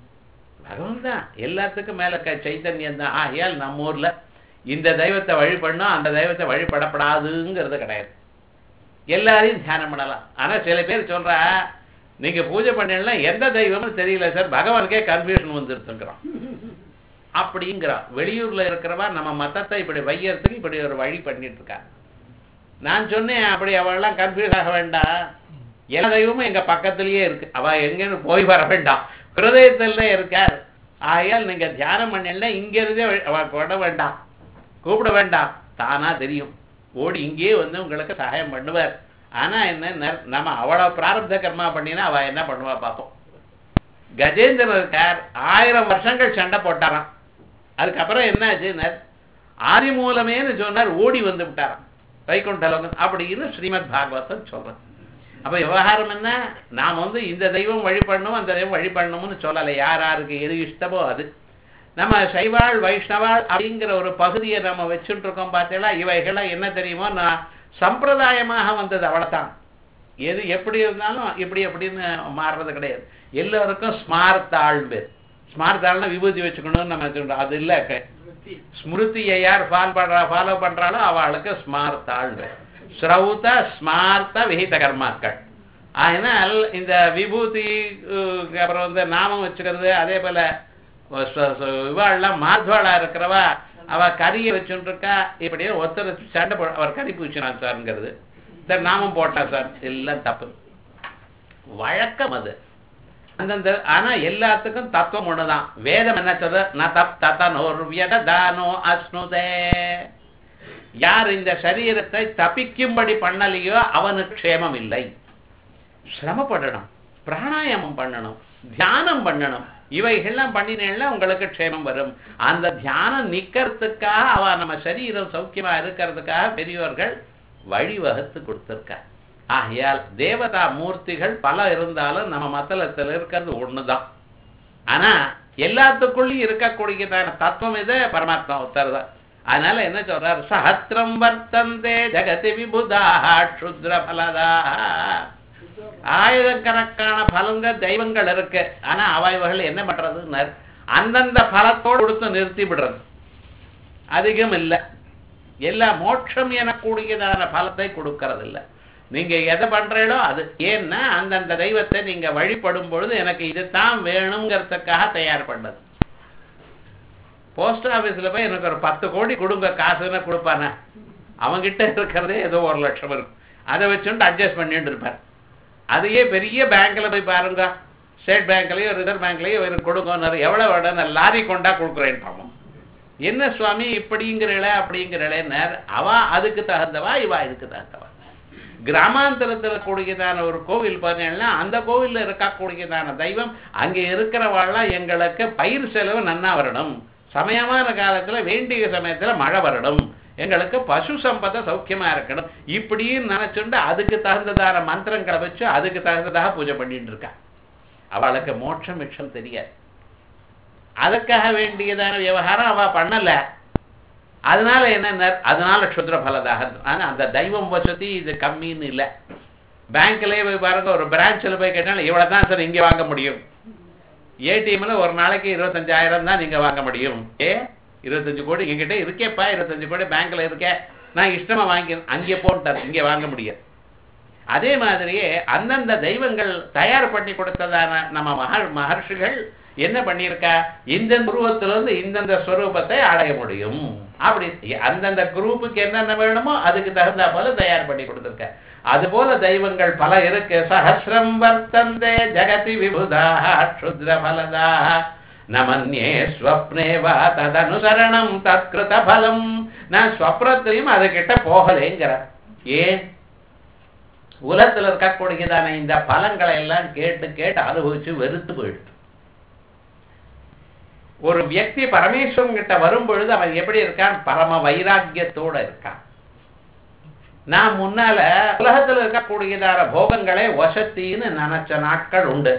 Speaker 1: பகவான் தான் எல்லாத்துக்கும் மேல சைத்தன்யம் தான். ஆகையால் நம்ம ஊர்ல இந்த தெய்வத்தை வழிபடணும் அந்த தெய்வத்தை வழிபடப்படாதுங்கிறது கிடையாது. எல்லாரையும் தியானம் பண்ணலாம். ஆனா சில பேர் சொல்றா நீங்க பூஜை பண்ணலாம் எந்த தெய்வம்னு தெரியல சார், பகவானுக்கே கன்ஃபியூஷன் வந்துருக்குங்கிறான் அப்படிங்கிறான். வெளியூர்ல இருக்கிறவா நம்ம மதத்தை இப்படி வையறதுக்கு இப்படி ஒரு வழி பண்ணிட்டு இருக்கா. நான் சொன்னேன் அப்படி அவெல்லாம் கன்ஃபியூஸ் ஆக வேண்டாம், எல்லா தெய்வமும் எங்க பக்கத்திலேயே இருக்கு, அவ எங்கன்னு போய் வர வேண்டாம், ஹிருதயத்துல இருக்கார். ஆகையால் நீங்க தியானம் பண்ணல இங்க இருந்தே அவ கொட வேண்டாம், கூப்பிட வேண்டாம், தானா தெரியும் ஓடி இங்கேயே வந்து உங்களுக்கு சகாயம் பண்ணுவார். ஆனா என்ன நம்ம அவ்வளவு பிராரப்த கர்மா பண்ணினா அவ என்ன பண்ணுவா பார்ப்போம். கஜேந்திரன் இருக்கார், ஆயிரம் வருஷங்கள் சண்டை போட்டாராம். அதுக்கப்புறம் என்ன ஆச்சு, ஆதி மூலமேன்னு சொன்னார், ஓடி வந்து விட்டாராம் வைகுண்டலோகம் அப்படின்னு ஸ்ரீமத் பாகவதம் சொல்றேன். அப்ப விவகாரம் என்ன, நாம் வந்து இந்த தெய்வம் வழிபடணும் அந்த தெய்வம் வழிபடணும்னு சொல்லலை. யார் யாருக்கு எது இஷ்டமோ அது. நம்ம சைவாள் வைஷ்ணவாள் அப்படிங்கிற ஒரு பகுதியை நம்ம வச்சுட்டு இருக்கோம். பார்த்தீங்களா, இவைகள்லாம் என்ன தெரியுமோ நான் சம்பிரதாயமாக வந்தது, அவ்வளவுதான். எது எப்படி இருந்தாலும் இப்படி எப்படின்னு மாறுறது கிடையாது. எல்லாருக்கும் ஸ்மார்த்தாள் பேர். ஸ்மார்த்தாள்னா விபூதி வச்சுக்கணும்னு நம்ம சொல்றோம், அது இல்லை. ஸ்மிருதியை யார் ஃபாலோ பண்றா ஃபாலோ பண்றாளோ அவளுக்கு ஸ்மார்த்தாள் பேர். ஸ்ரௌத ஸ்மார்த்த விஹித கர்மாக்கள். அதனால் இந்த விபூதி அப்புறம் வந்து நாமம் வச்சுக்கிறது, அதே போல இவாள்லாம் மாத்வாளா இருக்கிறவா அவ கறியை வச்சுட்டு இருக்கா, இப்படியே ஒருத்தர் சண்டை போ அவர் கறி பூச்சினான் சார்ங்கிறது, சார் நாமம் போட்டா சார், எல்லாம் தப்பு வழக்கம் அது அந்தந்த. ஆனா எல்லாத்துக்கும் தத்துவம் ஒண்ணுதான். வேதம் என்ன சொல்ற, ந தப் ததனோர் வியததானோ அஸ்னுதே. யார் இந்த சரீரத்தை தப்பிக்கும்படி பண்ணலையோ அவனுக்கு க்ஷேமம் இல்லை. சிரமப்படணும், பிராணாயாமம் பண்ணணும், தியானம் பண்ணணும், இவைகள்லாம் பண்ணினேன்னா உங்களுக்கு க்ஷேமம் வரும். அந்த தியானம் நிக்கிறதுக்காக அவ நம்ம சரீரம் சௌக்கியமா இருக்கிறதுக்காக பெரியோர்கள் வழிவகுத்து கொடுத்திருக்கார். ஆகையால் தேவதா மூர்த்திகள் பல இருந்தாலும் நம்ம மத்தளத்தில் இருக்கிறது ஒண்ணுதான். ஆனா எல்லாத்துக்குள்ளயும் இருக்கக்கூடியதான தத்துவம் இது பரமாத்மா உத்தரதான். அதனால என்ன சொல்றார், சஹஸ்ரம் வர்த்தந்தே ஜகதி விபுதாக க்ஷுத்ர பலதாக. ஆயிரக்கணக்கான பலங்க தெய்வங்கள் இருக்கு. ஆனா அவைவர்கள் என்ன பண்றதுன்னு அந்தந்த பலத்தோடு கொடுத்து நிறுத்தி விடுறது அதிகம் இல்லை. எல்லா மோட்சம் எனக்கூடியதான பலத்தை கொடுக்கறது இல்லை. நீங்க எதை பண்றீங்களோ அது. ஏன்னா அந்தந்த தெய்வத்தை நீங்க வழிபடும் பொழுது எனக்கு இதுதான் வேணுங்கிறதுக்காக தயார் பண்ணது. போஸ்ட் ஆபீஸ்ல போய் எனக்கு ஒரு பத்து கோடி கொடுங்க காசுன்னு கொடுப்பானே, அவங்கிட்ட இருக்கிறதே ஏதோ ஒரு லட்சம் இருக்கும், அதை வச்சுட்டு அட்ஜஸ்ட் பண்ணிட்டு இருப்பார். அதையே பெரிய பேங்க்ல போய் பாருங்க, ஸ்டேட் பேங்க்லயோ ரிசர்வ் பேங்க்லயோ கொடுங்க, எவ்வளவு வேணும், லாரி கொண்டா கொடுக்குறேன்னு பாப்போம். என்ன சுவாமி இப்படிங்கிறள அப்படிங்கிறள, அவ அதுக்கு தகுந்தவா இவா இதுக்கு தகுந்தவா. கிராமாந்தரத்தில் கூடியதான ஒரு கோவில் பார்த்தீங்கன்னா அந்த கோவில்ல இருக்கக்கூடியதான தெய்வம் அங்கே இருக்கிறவாள்லாம் எங்களுக்கு பயிர் செலவு நன்னா வரணும், சமயமான காலத்துல வேண்டிய சமயத்துல மழை வரணும், எங்களுக்கு பசு சம்பத சௌக்கியமா இருக்கணும், இப்படின்னு நினைச்சுட்டு அதுக்கு தகுந்ததான மந்திரங்களை வச்சு அதுக்கு தகுந்ததாக பூஜை பண்ணிட்டு இருக்கா. அவளுக்கு மோட்சம் மிட்சம் தெரியாது. அதுக்காக வேண்டியதான விவகாரம் அவ பண்ணல. அதனால என்ன, அதனால க்ஷுத்ர பலதாக. ஆனா அந்த தெய்வம் வசதி இது கம்மின்னு இல்லை. பேங்க்லயே போய் பாருங்க, ஒரு பிரான்ச்சில் போய் கேட்டாலும் இவ்வளவுதான் சார் இங்கே வாங்க முடியும், ஏடிஎம்ல ஒரு நாளைக்கு இருபத்தஞ்சாயிரம் தான் நீங்க வாங்க முடியும். ஏ இருபத்தஞ்சு கோடி என்கிட்ட இருக்கேப்பா, இருபத்தஞ்சு கோடி பேங்க்ல இருக்கே, நான் இஷ்டமா வாங்கி அங்கே போட்டார், இங்கே வாங்க முடியாது. அதே மாதிரியே அந்தந்த தெய்வங்கள் தயார் பண்ணி கொடுத்ததான நம்ம மக மகர்ஷிகள் என்ன பண்ணியிருக்கா, இந்தந்த உருவத்திலிருந்து இந்தந்த ஸ்வரூபத்தை அடைய முடியும். அப்படி அந்தந்த குரூப்புக்கு என்னென்ன வேணுமோ அதுக்கு தகுந்த போல தயார் பண்ணி கொடுத்திருக்க. அது போல தெய்வங்கள் பல இருக்கு. சஹஸ்ரம் வர்த்தந்தே ஜகதி விபுதாக க்ஷுத்ர பலதாக நமன்யே ஸ்வப்னே வா ததனுசரணம் தத்கிருத பலம். நான் ஸ்வப்னத்திலையும் அது கிட்ட போகலேங்கிற. ஏன் உலகத்தில் இருக்கக்கூடியதான இந்த பலங்களை எல்லாம் கேட்டு கேட்டு அனுபவிச்சு வெறுத்து போயிடுது. ஒரு வியக்தி பரமேஸ்வரன் கிட்ட வரும் பொழுது அவன் எப்படி இருக்கான், பரம வைராக்கியத்தோட இருக்கான். நான் முன்னால உலகத்தில் இருக்கக்கூடியதான போகங்களே வசத்தின்னு நினைச்ச நாட்கள் உண்டு.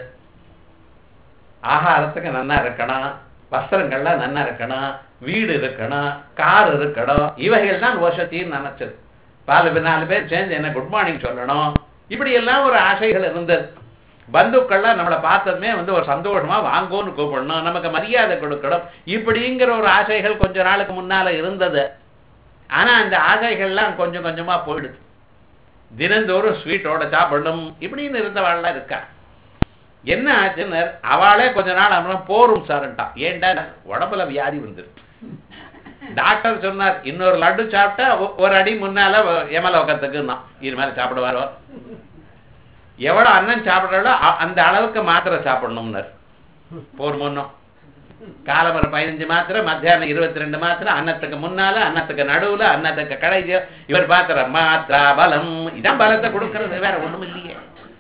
Speaker 1: ஆகாரத்துக்கு நன்னா இருக்கணும், வஸ்திரங்கள்லாம் நன்னா இருக்கணும், வீடு இருக்கணும், கார் இருக்கணும், இவைகள் தான் வசத்தின்னு நினைச்சது. பாலு நாலு பேர் சேர்ந்து என்ன குட் மார்னிங் சொல்லணும், இப்படி எல்லாம் ஒரு ஆசைகள் இருந்தது. பந்துக்கள்லாம் நம்மளை பார்த்ததுமே வந்து ஒரு சந்தோஷமா வாங்கோன்னு கூப்பிடணும், நமக்கு மரியாதை கொடுக்கணும், இப்படிங்கிற ஒரு ஆசைகள் கொஞ்ச நாளுக்கு முன்னால இருந்தது. ஆனா அந்த ஆசைகள்லாம் கொஞ்சம் கொஞ்சமா போயிடுது. தினந்தோறும் ஸ்வீட்டோட சாப்பிடணும் இப்படின்னு இருந்தவாள்லாம் இருக்கா. என்ன ஆச்சுன்னு அவளே கொஞ்ச நாள் அப்புறம் போரும் சார்ட்டான். ஏன்டா உடம்புல வியாதி வந்துருக்கு. டாக்டர் சொன்னார், இன்னொரு லட்டு சாப்பிட்டா ஒரு அடி முன்னால எமலோகத்துக்குன்னா இது மாதிரி சாப்பிடுவாரோ. எவ்வளவு அன்னம் சாப்பிட்றாலோ அந்த அளவுக்கு மாத்திரை சாப்பிடணும்னார். போர் முன்னும் காலம் ஒரு பதினஞ்சு மாத்திரை, மத்தியானம் இருபத்தி ரெண்டு மாத்திரை, அன்னத்துக்கு முன்னால அன்னத்துக்கு நடுவுல அன்னத்துக்கு கடைசி. இவர் பாத்திர மாத்திரா பலம், இதான் பலத்தை கொடுக்கறது, வேற ஒண்ணும் இல்லையே.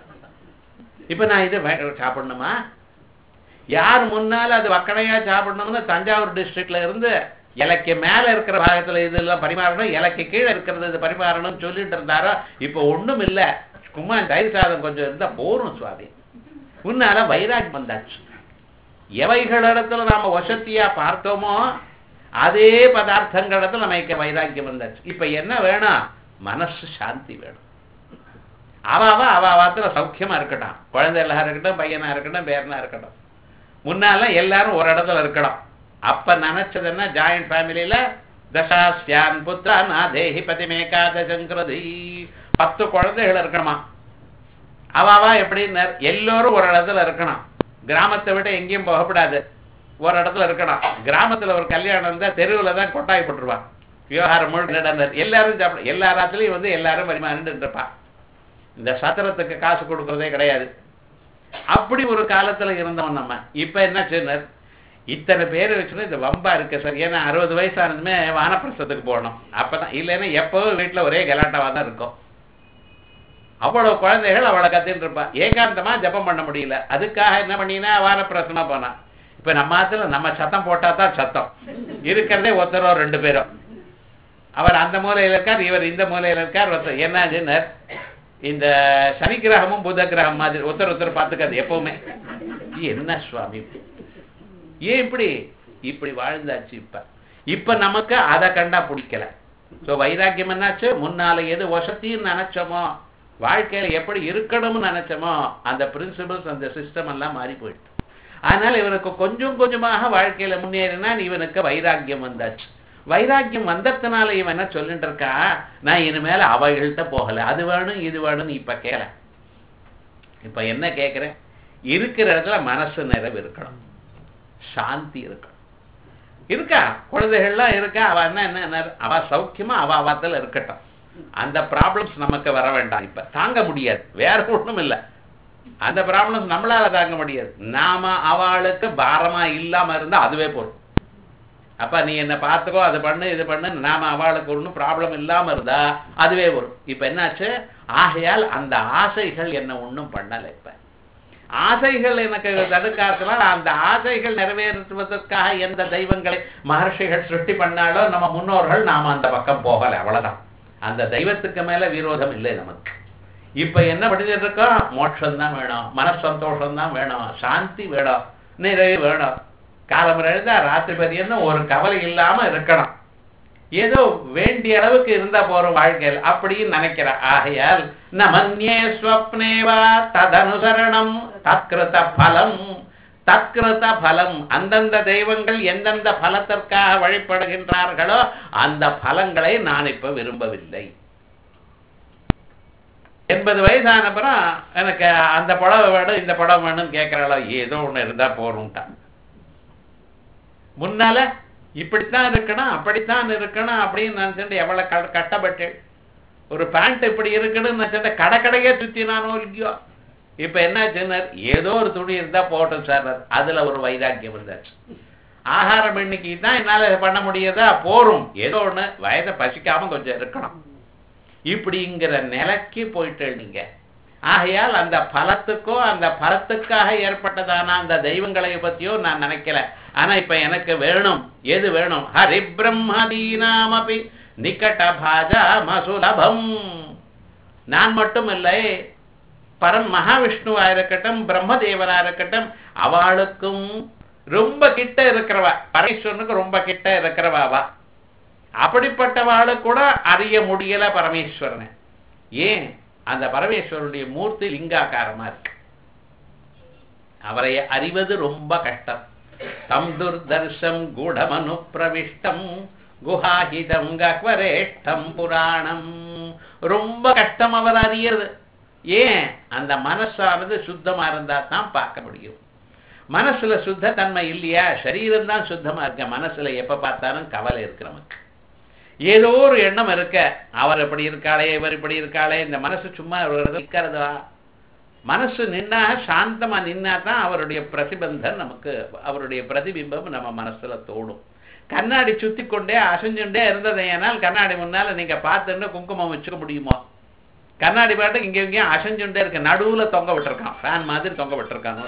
Speaker 1: இப்ப நான் இது சாப்பிடணுமா? யார் முன்னால அது வக்கடையா சாப்பிடணும்னு தஞ்சாவூர் டிஸ்ட்ரிக்ட்ல இருந்து இலைக்கு மேல இருக்கிற பாகத்துல இதெல்லாம் பரிமாறணும், இலைக்கு கீழே இருக்கிறது இது பரிமாறணும்னு சொல்லிட்டு இருந்தாரோ. இப்ப ஒண்ணும் இல்ல, சும்மா தயிர் சாதம் கொஞ்சம் இருந்தா போரும் சுவாமி. முன்னால வைராக் வந்தாச்சு. எவைகளிடத்துல நாம வசத்தியா பார்த்தோமோ அதே பதார்த்தங்களிடத்துல நமக்கு வைராக்கியம் வந்தாச்சு. இப்ப என்ன வேணும், மனசு சாந்தி வேணும். அவாவா அவாவாத்துல சௌக்கியமா இருக்கட்டும், குழந்தைகளா இருக்கட்டும், பையனா இருக்கட்டும், பேரனா இருக்கட்டும். முன்னால எல்லாரும் ஒரு இடத்துல இருக்கணும். அப்ப நினைச்சதுன்னா ஜாயிண்ட் ஃபேமிலியில தசாஸ்யான் புத்திரா நாதேஹி பதிமேகாதசங்கிருதி, பத்து குழந்தைகள் இருக்கணுமா. அவாவா எப்படின்னு எல்லோரும் ஒரு இடத்துல இருக்கணும். கிராமத்தை விட்டு எங்கேயும் போகக்கூடாது, ஒரு இடத்துல இருக்கணும். கிராமத்துல ஒரு கல்யாணம் இருந்தா தெருவுல தான் கொட்டாய் போட்டுருவான். விவகாரம் முழுக்க நடந்தார், எல்லாரும் சாப்பிட, எல்லா ராத்திலையும் வந்து எல்லாரும் பரிமாறிட்டு இருப்பா. இந்த சத்திரத்துக்கு காசு கொடுக்கறதே கிடையாது. அப்படி ஒரு காலத்துல இருந்தோம் நம்ம. இப்ப என்ன சொன்னார், இத்தனை பேர் வச்சுன்னா இது வம்பா இருக்கு சார். ஏன்னா அறுபது வயசானதுமே வானப்பிரசத்துக்கு போகணும். அப்பதான் இல்லைன்னா எப்பவும் வீட்டுல ஒரே கலாட்டாவா தான் இருக்கும். அவ்வளவு குழந்தைகள் அவளை கத்தின்னு இருப்பா. ஏகாந்தமா ஜபம் பண்ண முடியல. அதுக்காக என்ன பண்ணினா வானப்பிரசமா போனா. இப்ப நம்ம ஆத்துல நம்ம சத்தம் போட்டா தான் சத்தம். இருக்கிறதே ஒருத்தரோ ரெண்டு பேரும். அவர் அந்த மூலையில இருக்கார், இவர் இந்த மூலையில இருக்கார். ஒருத்தர் என்ன இந்த சனி கிரகமும் புத கிரகம் மாதிரி ஒருத்தர் ஒருத்தர் பார்த்துக்காது எப்பவுமே. என்ன சுவாமி ஏன் இப்படி இப்படி வாழ்ந்தாச்சு. இப்ப இப்ப நமக்கு அதை கண்டா பிடிக்கல. சோ வைராக்கியம் என்னாச்சு, முன்னால எது வசத்தின்னு நினைச்சோமோ, வாழ்க்கையில எப்படி இருக்கணும்னு நினைச்சோமோ அந்த பிரின்சிபல்ஸ் அந்த சிஸ்டம் எல்லாம் மாறி போயிடுது. அதனால இவனுக்கு கொஞ்சம் கொஞ்சமாக வாழ்க்கையில முன்னேறினா இவனுக்கு வைராக்கியம் வந்தாச்சு. வைராக்கியம் வந்ததுனால இவன் என்ன சொல்லிட்டு இருக்கா, நான் இனிமேல அவைகள்கிட்ட போகல, அது வேணும் இது வேணும்னு இப்ப கேள. இப்ப என்ன கேட்கிறேன், இருக்கிற இடத்துல மனசு நிறைவு இருக்கணும், சாந்தி இருக்கணும். இருக்கா குழந்தைகள்லாம் இருக்கா, அவ என்ன என்ன அவ சௌக்கியமா அவ அவத்துல இருக்கட்டும். அந்த ப்ராப்ளம்ஸ் நமக்கு வர வேண்டாம். இப்ப தாங்க முடியாது, வேற ஒண்ணும் இல்லை. அந்த ப்ராப்ளம்ஸ் நம்மளால தாங்க முடியாது. நாம அவளுக்கு பாரமா இல்லாம இருந்தா அதுவே போதும். அப்ப நீ என்ன பார்த்துக்கோ, அது பண்ணு இது பண்ணு, நாம அவளுக்கு ஒன்றும் ப்ராப்ளம் இல்லாம இருந்தா அதுவே வரும். இப்ப என்னாச்சு, ஆகையால் அந்த ஆசைகள் என்ன ஒன்றும் பண்ணல. இப்ப ஆசைகள் எனக்கு தடுக்காதனால அந்த ஆசைகள் நிறைவேற்றுவதற்காக எந்த தெய்வங்களை மகர்ஷிகள் சிருஷ்டி பண்ணாலோ நம்ம முன்னோர்கள் நாம அந்த பக்கம் போகல, அவ்வளவுதான். அந்த தெய்வத்துக்கு மேல விரோதம் இல்லை நமக்கு. இப்ப என்ன பண்ணிட்டு இருக்கோம், மோட்சம் தான் வேணும், மனசந்தோஷம் தான் வேணும், சாந்தி வேணும், நிறைவு வேணும். காலம் எழுந்தா ராத்திரி பதியன்னு ஒரு கவலை இல்லாம இருக்கணும். ஏதோ வேண்டிய அளவுக்கு இருந்தா போறோம் வாழ்க்கையில் அப்படின்னு நினைக்கிற. ஆகையால் நமன்யே ஸ்வப்னேவா ததனுசரணம் தத்கிருத பலம் தத்கிருத பலம், அந்தந்த தெய்வங்கள் எந்தெந்த பலத்திற்காக வழிபடுகின்றார்களோ அந்த பலங்களை நான் இப்ப விரும்பவில்லை. எண்பது வயசான அப்புறம் எனக்கு அந்த படம் வேணும் இந்த படம் வேணும்னு கேட்கிறாளோ, ஏதோ ஒண்ணு இருந்தா போறோம்ட்டான். முன்னால இப்படித்தான் இருக்கணும் அப்படித்தான் இருக்கணும் அப்படின்னு நினைச்சுட்டு எவ்வளவு கட்டப்பட்டு ஒரு பேண்ட் இப்படி இருக்குன்னு நினைச்சுட்டு கடை கடையே சுத்தினானோ இல்லையோ. இப்ப என்ன சொன்னார், ஏதோ ஒரு துணி இருந்தா போட்டோம் சார், அதுல ஒரு வைராக்கியம் இருந்தாச்சு. ஆகாரம் இன்னைக்கு தான் என்னால பண்ண முடியாதா, போறோம் ஏதோ ஒண்ணு வயதை பசிக்காம கொஞ்சம் இருக்கணும் இப்படிங்கிற நிலைக்கு போயிட்டு நீங்க. ஆகையால் அந்த பலத்துக்கோ அந்த பலத்துக்காக ஏற்பட்டதான அந்த தெய்வங்களை பத்தியோ நான் நினைக்கல. ஆனா இப்ப எனக்கு வேணும், எது வேணும், ஹரி பிரம்மதீனாமபி நிகட பாஜா மசுலபம். நான் மட்டும் இல்லை, பரம் மகாவிஷ்ணுவா இருக்கட்டும் பிரம்மதேவரா இருக்கட்டும் அவளுக்கும் ரொம்ப கிட்ட இருக்கிறவா, பரமேஸ்வரனுக்கு ரொம்ப கிட்ட இருக்கிறவாவா, அப்படிப்பட்டவாளு கூட அறிய முடியல பரமேஸ்வரனை. ஏன், அந்த பரமேஸ்வரனுடைய மூர்த்தி லிங்காக்காரமா இருக்கு, அவரை அறிவது ரொம்ப கஷ்டம். தம் துர்தர்ஷம் கூடமனு பிரவிஷ்டம் குஹாஹிதம் கக்வரேஷ்டம் புராணம். ரொம்ப கஷ்டம் அவர் அறியறது. ஏன், அந்த மனசானது சுத்தமா இருந்தா தான் பார்க்க முடியும். மனசுல சுத்த தன்மை இல்லையா, சரீரம் தான் சுத்தமா இருக்க, மனசுல எப்ப பார்த்தாலும் கவலை இருக்கு. நமக்கு ஏதோ ஒரு எண்ணம் இருக்க, அவர் இப்படி இருக்காளே இவர் இப்படி இருக்காளே, இந்த மனசு சும்மா இருக்கிறதா. மனசு நின்னா சாந்தமா நின்னா தான் அவருடைய பிரதிபந்தம் நமக்கு, அவருடைய பிரதிபிம்பம் நம்ம மனசுல தோடும். கண்ணாடி சுத்தி கொண்டே அசைஞ்சுட்டே இருந்தது ஏனால் கண்ணாடி முன்னால நீங்க பார்த்துட்டு குங்குமம் வச்சுக்க முடியுமா? கண்ணாடி பாட்டு இங்க இங்கேயும் அசைஞ்சுட்டே இருக்கு, நடுவுல தொங்க விட்டுருக்கான், ஃபேன் மாதிரி தொங்க விட்டுருக்கான்,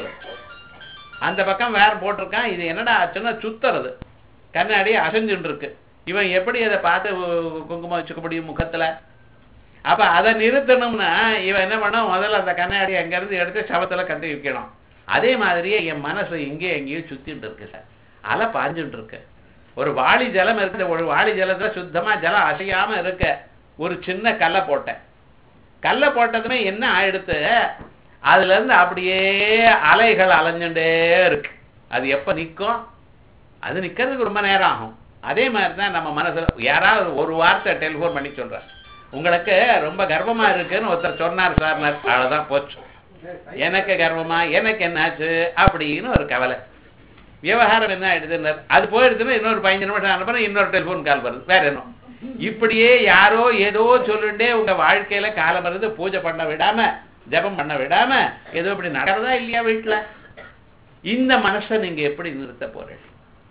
Speaker 1: அந்த பக்கம் வேற போட்டிருக்கான். இது என்னடா ஆச்சுன்னா சுத்துறது, கண்ணாடி அசைஞ்சுட்டு இருக்கு. இவன் எப்படி அதை பார்த்து குங்குமம் வச்சுக்க முடியும் முகத்துல? அப்ப அதை நிறுத்தணும்னா இவன் என்ன பண்ண, முதல்ல அந்த கண்ணாடி அங்க இருந்து எடுத்து சவத்துல கட்டி வைக்கணும். அதே மாதிரியே என் மனசு இங்கே எங்கேயும் சுத்திட்டு இருக்கு சார், அலை பாஞ்சுட்டு இருக்கு. ஒரு வாளி ஜலம் இருக்கு, ஒரு வாளி ஜலத்துல சுத்தமா ஜலம் அசையாம இருக்க, ஒரு சின்ன கல்லை போட்டேன். கல்லை போட்டதுமே என்ன ஆயிடுத்து, அதுல இருந்து அப்படியே அலைகள் அலைஞ்சுட்டே இருக்கு. அது எப்ப நிற்கும்? அது நிக்கிறதுக்கு ரொம்ப நேரம் ஆகும். அதே மாதிரிதான் நம்ம மனசுல யாராவது ஒரு வார்த்தை டெலிபோன் பண்ணி சொல்ற, உங்களுக்கு ரொம்ப கர்வமா இருக்குன்னு ஒருத்தர் சொன்னார் சார், அவ்வளவுதான் போச்சு. எனக்கு கர்வமா, எனக்கு என்னாச்சு அப்படின்னு ஒரு கவலை. விவகாரம் என்ன ஆயிடுதுன்னு அது போயிடுச்சுன்னா இன்னொரு பதினஞ்சு நிமிஷம் அனுப்புறேன், இன்னொரு டெலிபோன் கால் வருது, வேற என்ன. இப்படியே யாரோ ஏதோ சொல்லுண்டே உங்க வாழ்க்கையில காலம் இருந்து பூஜை பண்ண விடாம ஜபம் பண்ண விடாம ஏதோ இப்படி நடக்கிறதா இல்லையா வீட்டுல? இந்த மனசை நீங்க எப்படி நிறுத்த போறீங்க?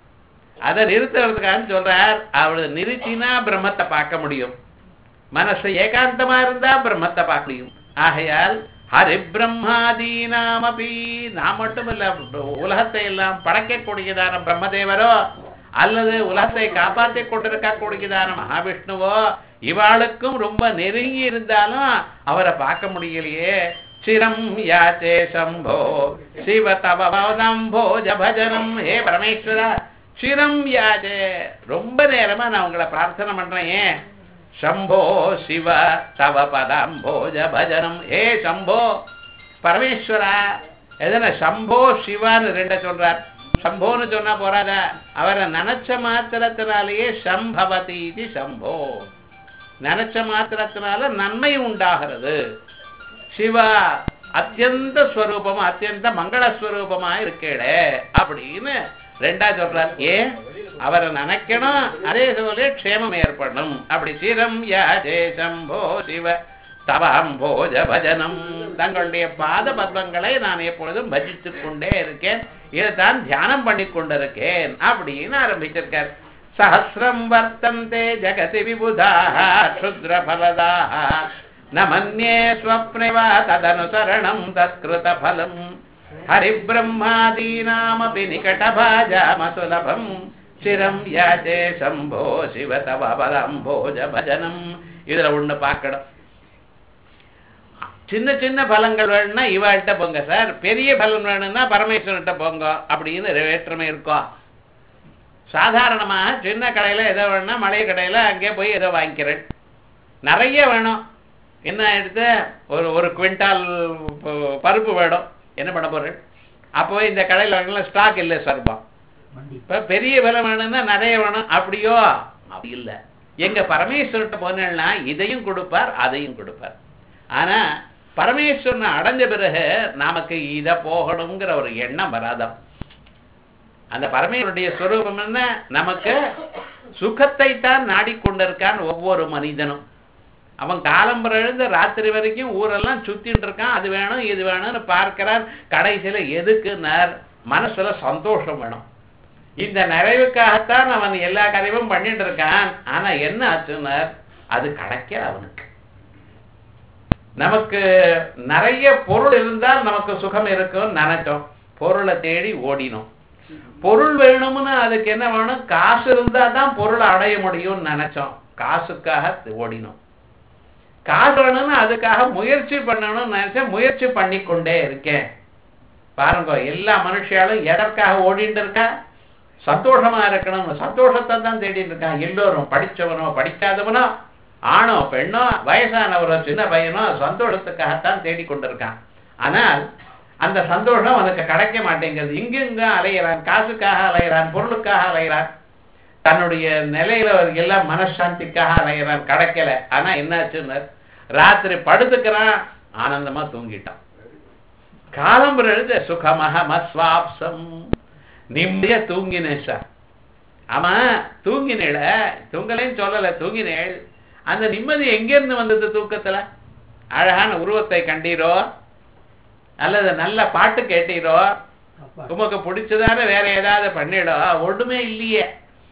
Speaker 1: அதை நிறுத்துறதுக்காக சொல்றார், அவளை நிறுத்தினா பிரம்மத்தை பார்க்க முடியும், மனசு ஏகாந்தமா இருந்தா பிரம்மத்தை பார்க்க முடியும். ஆகையால் ஹரி பிரம்மாதீனாமபி, நான் மட்டும் இல்ல, உலகத்தை எல்லாம் படைக்கக்கூடியதான பிரம்மதேவரோ அல்லது உலகத்தை காப்பாற்றி கொண்டிருக்க கூடியதான மகாவிஷ்ணுவோ இவாளுக்கும் ரொம்ப நெருங்கி இருந்தாலும் அவரை பார்க்க முடியலையே. சிரம் யாச்சே சம்போ சிவ தவம்போஜ பஜனம். ஹே பரமேஸ்வரா, சிரம் யாச்சே, ரொம்ப நேரமா நான் உங்களை பிரார்த்தனை பண்றேன். ஏன்? சம்போ சிவ தவ பதம்போஜ பஜனம். ஹே சம்போ பரமேஸ்வரா, எதனா சம்போ சிவான்னு ரெண்ட சொல்றார். சம்போன்னு சொன்னா போறாத, அவரை நினைச்ச மாத்திரத்தினாலேயே சம்பவதி இது சம்போ, நினைச்ச மாத்திரத்தினால நன்மை உண்டாகிறது. சிவா அத்தியந்த ஸ்வரூபமா அத்தியந்த மங்களஸ்வரூபமா இருக்கேடே அப்படின்னு ரெண்டா சொல்றார். ஏன்? அவரை நினைக்கணும், அதே போல க்ஷேமம் ஏற்படணும். அப்படி சிரம் யாஜே சம்போ சிவ தவாம்போஜ பஜனம். தங்களுடைய பாத பத்மங்களை நான் எப்பொழுதும் பஜித்துக் கொண்டே இருக்கேன், இதைத்தான் தியானம் பண்ணி கொண்டிருக்கேன் அப்படின்னு ஆரம்பிச்சிருக்கார். சஹஸ்ரம் வர்த்தந்தே ஜகதி விபுதாக க்ஷுத்ர பலதாக ந மன்யே ஸ்வப்னேவா ததனுசரணம் தத்கிருத பலம். ஹரி பிரம்மாதீனாமபி நிகடபாஜாமசுலபம் சிரம் யாச்சே சம்போ சிவ தவ பதம்போஜ பஜனம். இதுல ஒண்ணு பார்க்கணும், சின்ன சின்ன பலங்கள் வேணும்னா இவாள்கிட்ட போங்க சார், பெரிய பலன் வேணும்னா பரமேஸ்வரன்கிட்ட போங்க அப்படின்னு வேற்றுமை இருக்கும். சாதாரணமாக சின்ன கடையில ஏதோ வேணும்னா மளிகை கடையில அங்கே போய் ஏதோ வாங்கிக்கிறேன். நிறைய வேணும், என்ன எடுத்து ஒரு ஒரு குவிண்டால் பருப்பு வேணும், என்ன பண்ண போறேன்? அப்போ இந்த கடையில் ஸ்டாக் இல்லை சார்பா. இப்ப பெரிய விலை வேணும்னா நிறைய வேணும் அப்படியோ அப்படி இல்லை. எங்க பரமேஸ்வரர்கிட்ட போனா இதையும் கொடுப்பார் அதையும் கொடுப்பார். ஆனா பரமேஸ்வரனை அடைஞ்ச பிறகு நமக்கு இதை போகணுங்கிற ஒரு எண்ணம் வராதான். அந்த பரமேஸ்வருடைய ஸ்வரூபம் என்ன? நமக்கு சுகத்தை தான் நாடிக்கொண்டிருக்கான் ஒவ்வொரு மனிதனும். அவன் காலம்பரம் எழுந்து ராத்திரி வரைக்கும் ஊரெல்லாம் சுத்திட்டு இருக்கான். அது வேணும் இது வேணும்னு பார்க்கிறான். கடைசியில எதுக்குன்னார்? மனசுல சந்தோஷம் வேணும். இந்த நிறைவுக்காகத்தான் அவன் எல்லா காரியமும் பண்ணிட்டு இருக்கான். ஆனா என்ன ஆச்சுன்னார்? அது கிடைக்கல அவனுக்கு. நமக்கு நிறைய பொருள் இருந்தால் நமக்கு சுகம் இருக்கும்னு நினைச்சோம். பொருளை தேடி ஓடினோம். பொருள் வேணும்னு அதுக்கு என்ன வேணும்? காசு இருந்தா தான் பொருளை அடைய முடியும்னு நினைச்சோம். காசுக்காக ஓடினோம். காசு வேணும்னு அதுக்காக முயற்சி பண்ணணும்னு நினைச்சேன். முயற்சி பண்ணிக்கொண்டே இருக்கேன். பாருங்க, எல்லா மனுஷியாலும் எதற்காக ஓடிட்டு இருக்கா? சந்தோஷமா இருக்கணும். சந்தோஷத்தை தான் தேடிட்டு இருக்கான் எல்லோரும். படிச்சவனோ படிக்காதவனோ, ஆணோ பெண்ணோ, வயசானவரோ சின்ன பையனோ சந்தோஷத்துக்காகத்தான் தேடிக்கொண்டிருக்கான். ஆனால் அந்த சந்தோஷம் அவனுக்கு கிடைக்க மாட்டேங்கிறது. இங்கெங்க அலைகிறான், காசுக்காக அலைகிறான், பொருளுக்காக அலைகிறான், தன்னுடைய நிலையில எல்லாம் மனசாந்திக்காக அலைகிறான், கிடைக்கல. ஆனா என்னாச்சுன்னு ராத்திரி படுத்துக்கிறான், ஆனந்தமா தூங்கிட்டான். காலம் எழுத சுகமஹ மஸ்வாப்சம், நிம்மதியா தூங்கினேன் சார். ஆமா தூங்கினேட, தூங்கலேன்னு சொல்லல, தூங்கினேள். அந்த நிம்மதி எங்கிருந்து வந்தது? தூக்கத்துல அழகான உருவத்தை கண்டீரோ, அல்லது நல்ல பாட்டு கேட்டீரோ, உமக்கு பிடிச்சதான வேற ஏதாவது பண்ணிடோ, ஒண்ணுமே இல்லையே.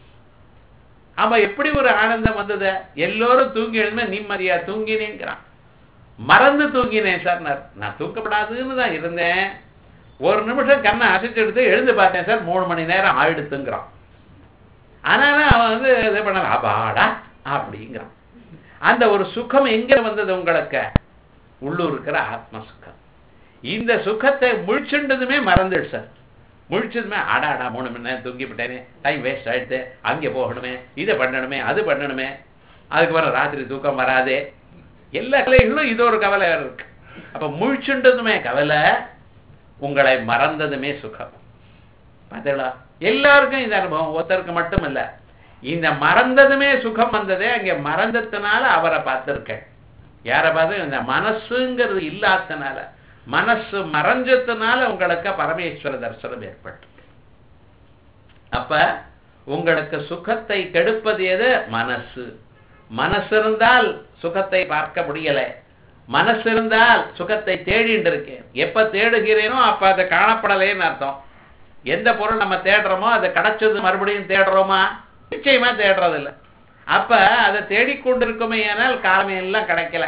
Speaker 1: ஆமா எப்படி ஒரு ஆனந்தம் வந்தது? எல்லோரும் தூங்கி எழுதுமே நிம்மதியா தூங்கினேங்கிறான். மறந்து தூங்கினேன் சார். நான் தூக்கப்படாதுன்னு தான் இருந்தேன். ஒரு நிமிஷம் கண்ணை அசைச்சு எடுத்து எழுந்து பார்த்தேன் சார், மூணு மணி நேரம் ஆயிடுத்துங்கிறான். ஆனாலும் அவன் வந்து இது பண்ண அபாடா அப்படிங்கிறான். அந்த ஒரு சுகம் எங்க வந்தது உங்களுக்கு? உள்ளூர் இருக்கிற ஆத்ம சுகம். இந்த சுகத்தை முழிச்சுண்டதுமே மறந்துடு சார். முழிச்சதுமே ஆடாடா மூணு மணி நேரம் தூங்கிவிட்டேனே, டைம் வேஸ்ட் ஆயிடுது, அங்கே போகணுமே, இதை பண்ணணுமே, அது பண்ணணுமே, அதுக்கு பிறகு ராத்திரி தூக்கம் வராதே, எல்லா கலைகளும் இது ஒரு கவலை இருக்கு. அப்ப முழிச்சுண்டதுமே கவலை, உங்களை மறந்ததுமே சுகம். பார்த்தீங்களா? எல்லாருக்கும் இந்த அனுபவம், ஒருத்தருக்கு மட்டும் இல்ல. இந்த மறந்ததுமே சுகம் வந்ததே அங்கே மறந்ததுனால அவரை பார்த்திருக்கேன். யாரை பார்த்து? இந்த மனசுங்கிறது இல்லாதனால, மனசு மறைஞ்சதுனால உங்களுக்கு பரமேஸ்வர தரிசனம் ஏற்பட்டு. அப்ப உங்களுக்கு சுகத்தை கெடுப்பது எது? மனசு. மனசு இருந்தால் சுகத்தை பார்க்க முடியல. மனசு இருந்தால் சுகத்தை தேடிட்டு இருக்கேன். எப்ப தேடுகிறேனோ அப்ப அதை காணப்படலேன்னு அர்த்தம். எந்த பொருள் நம்ம தேடுறோமோ அதை கிடைச்சது மறுபடியும் தேடுறோமா? நிச்சயமா தேடுறது இல்லை. அப்ப அதை தேடிக்கொண்டிருக்குமே ஆனால் காலமே எல்லாம் கிடைக்கல.